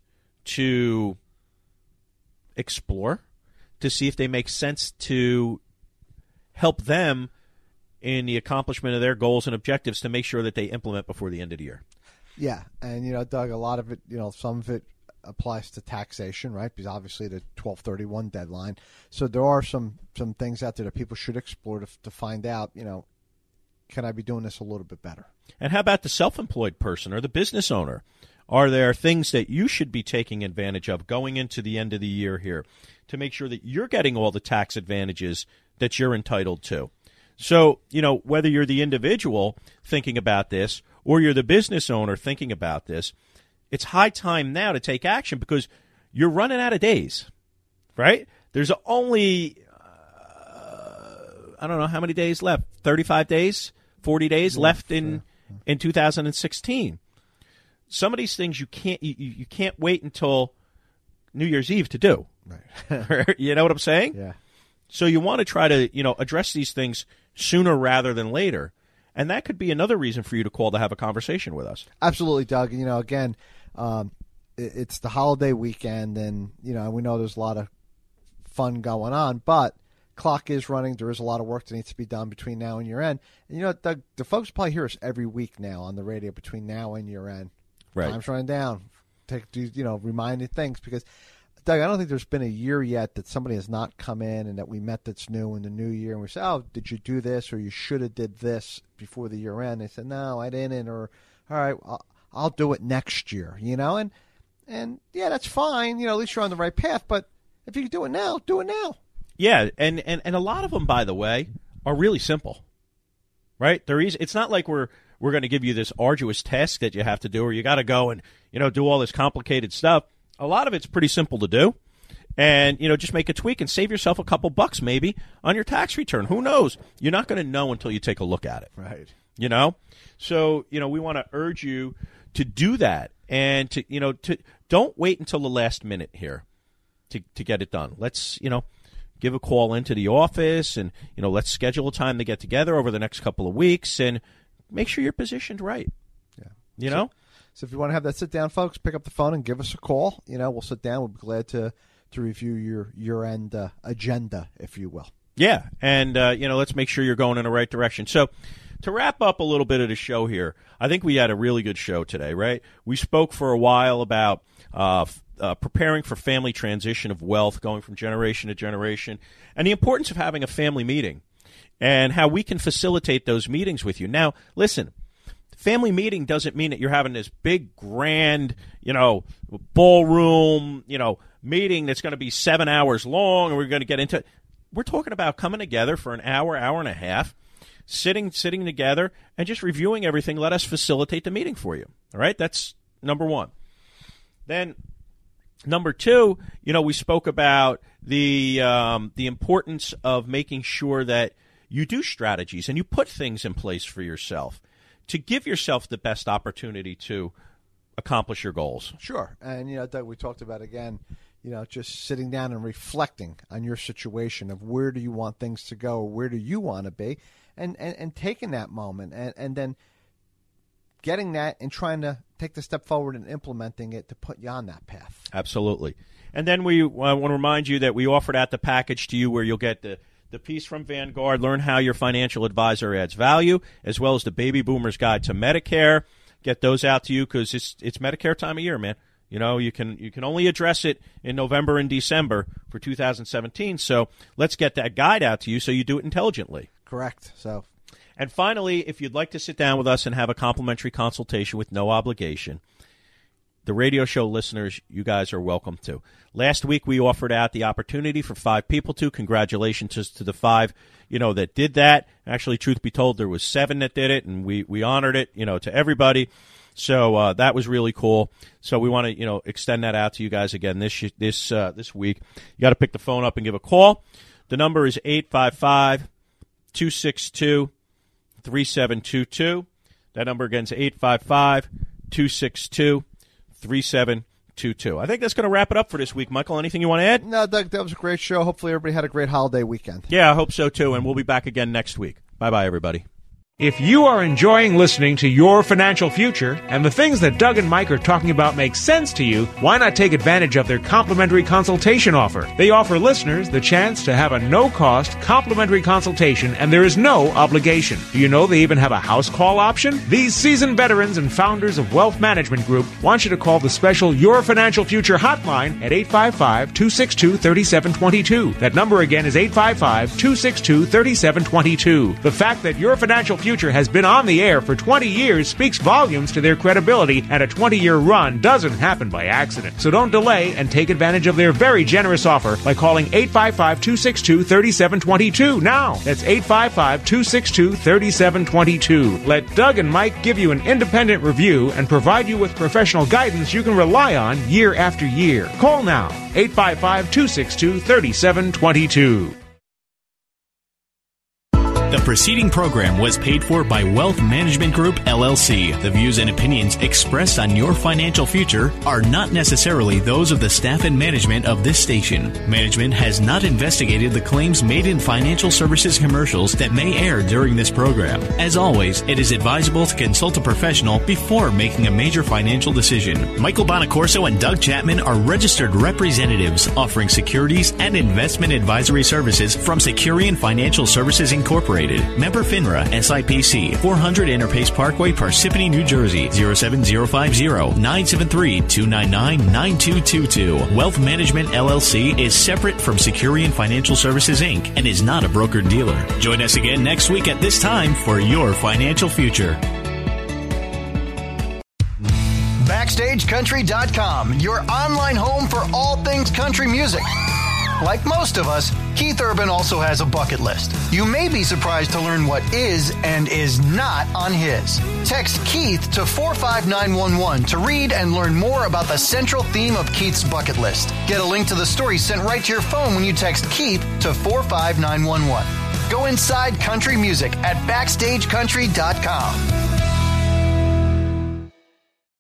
to explore, to see if they make sense to help them in the accomplishment of their goals and objectives, to make sure that they implement before the end of the year. Yeah, and, you know, Doug, a lot of it, you know, some of it applies to taxation, right? Because obviously the twelve thirty-one deadline. So there are some, some things out there that people should explore to, to find out, you know, can I be doing this a little bit better? And how about the self-employed person or the business owner? Are there things that you should be taking advantage of going into the end of the year here to make sure that you're getting all the tax advantages that you're entitled to? So, you know, whether you're the individual thinking about this or you're the business owner thinking about this, it's high time now to take action, because you're running out of days, right? There's only, uh, I don't know how many days left, thirty-five days, forty days yeah, left in, yeah. in two thousand sixteen. Some of these things you can't you, you can't wait until New Year's Eve to do. Right. You know what I'm saying? Yeah. So you want to try to, you know, address these things sooner rather than later. And that could be another reason for you to call to have a conversation with us. Absolutely, Doug. You know, again, um, it, it's the holiday weekend, and, you know, we know there's a lot of fun going on, but clock is running. There is a lot of work that needs to be done between now and year end. And, you know, Doug, the folks probably hear us every week now on the radio between now and year end. Right. Time's running down. Take, do, you know, reminded things, because, Doug, I don't think there's been a year yet that somebody has not come in and that we met that's new in the new year, and we say, oh, did you do this, or you should have did this before the year end? They said, no, I didn't, or, all right, I'll, I'll do it next year, you know? And, and yeah, that's fine. You know, at least you're on the right path, but if you can do it now, do it now. Yeah, and, and, and a lot of them, by the way, are really simple, right? They're easy. It's not like we're we're going to give you this arduous task that you have to do, or you got to go and, you know, do all this complicated stuff. A lot of it's pretty simple to do, and, you know, just make a tweak and save yourself a couple bucks maybe on your tax return. Who knows? You're not going to know until you take a look at it. Right. You know? So, you know, we want to urge you to do that, and to, you know, to don't wait until the last minute here to to get it done. Let's, you know, give a call into the office, and, you know, let's schedule a time to get together over the next couple of weeks and make sure you're positioned right. Yeah. You so, know? So if you want to have that sit down, folks, pick up the phone and give us a call. You know, we'll sit down. We'll be glad to, to review your year-end uh, agenda, if you will. Yeah, and, uh, you know, let's make sure you're going in the right direction. So to wrap up a little bit of the show here, I think we had a really good show today, right? We spoke for a while about uh, uh, preparing for family transition of wealth, going from generation to generation, and the importance of having a family meeting and how we can facilitate those meetings with you. Now, listen, family meeting doesn't mean that you're having this big, grand, you know, ballroom, you know, meeting that's going to be seven hours long and we're going to get into it. We're talking about coming together for an hour, hour and a half, sitting sitting together and just reviewing everything. Let us facilitate the meeting for you. All right? That's number one. Then number two, you know, we spoke about the um, the importance of making sure that you do strategies and you put things in place for yourself to give yourself the best opportunity to accomplish your goals. Sure. And, you know, Doug, we talked about, again, you know, just sitting down and reflecting on your situation of where do you want things to go, where do you want to be, and, and, and taking that moment and, and then getting that and trying to take the step forward and implementing it to put you on that path. Absolutely. And then we uh, want to remind you that we offered out the package to you where you'll get the The piece from Vanguard, Learn How Your Financial Advisor Adds Value, as well as the Baby Boomer's Guide to Medicare. Get those out to you because it's it's Medicare time of year, man. You know, you can you can only address it in November and December for two thousand seventeen. So let's get that guide out to you so you do it intelligently. Correct. So, and finally, if you'd like to sit down with us and have a complimentary consultation with no obligation, the radio show listeners, you guys are welcome to. Last week, we offered out the opportunity for five people to. Congratulations to, to the five, you know, that did that. Actually, truth be told, there was seven that did it, and we, we honored it, you know, to everybody. So uh, that was really cool. So we want to, you know, extend that out to you guys again this this uh, this week. You got to pick the phone up and give a call. The number is eight five five, two six two, three seven two two. That number again is eight five five, two six two, three seven two two. I think that's going to wrap it up for this week. Michael, anything you want to add? No, Doug, that was a great show. Hopefully everybody had a great holiday weekend. Yeah, I hope so too, and we'll be back again next week. Bye-bye, everybody. If you are enjoying listening to Your Financial Future and the things that Doug and Mike are talking about make sense to you, why not take advantage of their complimentary consultation offer? They offer listeners the chance to have a no-cost complimentary consultation, and there is no obligation. Do you know they even have a house call option? These seasoned veterans and founders of Wealth Management Group want you to call the special Your Financial Future hotline at eight five five, two six two, three seven two two. That number again is eight five five, two six two, three seven two two. The fact that Your Financial Future has been on the air for twenty years speaks volumes to their credibility, and a twenty-year run doesn't happen by accident. So don't delay and take advantage of their very generous offer by calling eight five five, two six two, three seven two two now. That's eight five five, two six two, three seven two two. Let Doug and Mike give you an independent review and provide you with professional guidance you can rely on year after year. Call now, eight five five, two six two, three seven two two. The preceding program was paid for by Wealth Management Group, L L C. The views and opinions expressed on Your Financial Future are not necessarily those of the staff and management of this station. Management has not investigated the claims made in financial services commercials that may air during this program. As always, it is advisable to consult a professional before making a major financial decision. Michael Bonacorso and Doug Chapman are registered representatives offering securities and investment advisory services from Securian Financial Services Incorporated. Member FINRA, S I P C, four hundred Interpace Parkway, Parsippany, New Jersey, zero seven zero five zero, nine seven three, two nine nine, nine two two two. Wealth Management, L L C is separate from Securian Financial Services, Incorporated and is not a broker-dealer. Join us again next week at this time for Your Financial Future. Backstage Country dot com, your online home for all things country music. Like most of us, Keith Urban also has a bucket list. You may be surprised to learn what is and is not on his. Text Keith to four five nine one one to read and learn more about the central theme of Keith's bucket list. Get a link to the story sent right to your phone when you text Keith to four five nine one one. Go inside country music at Backstage Country dot com.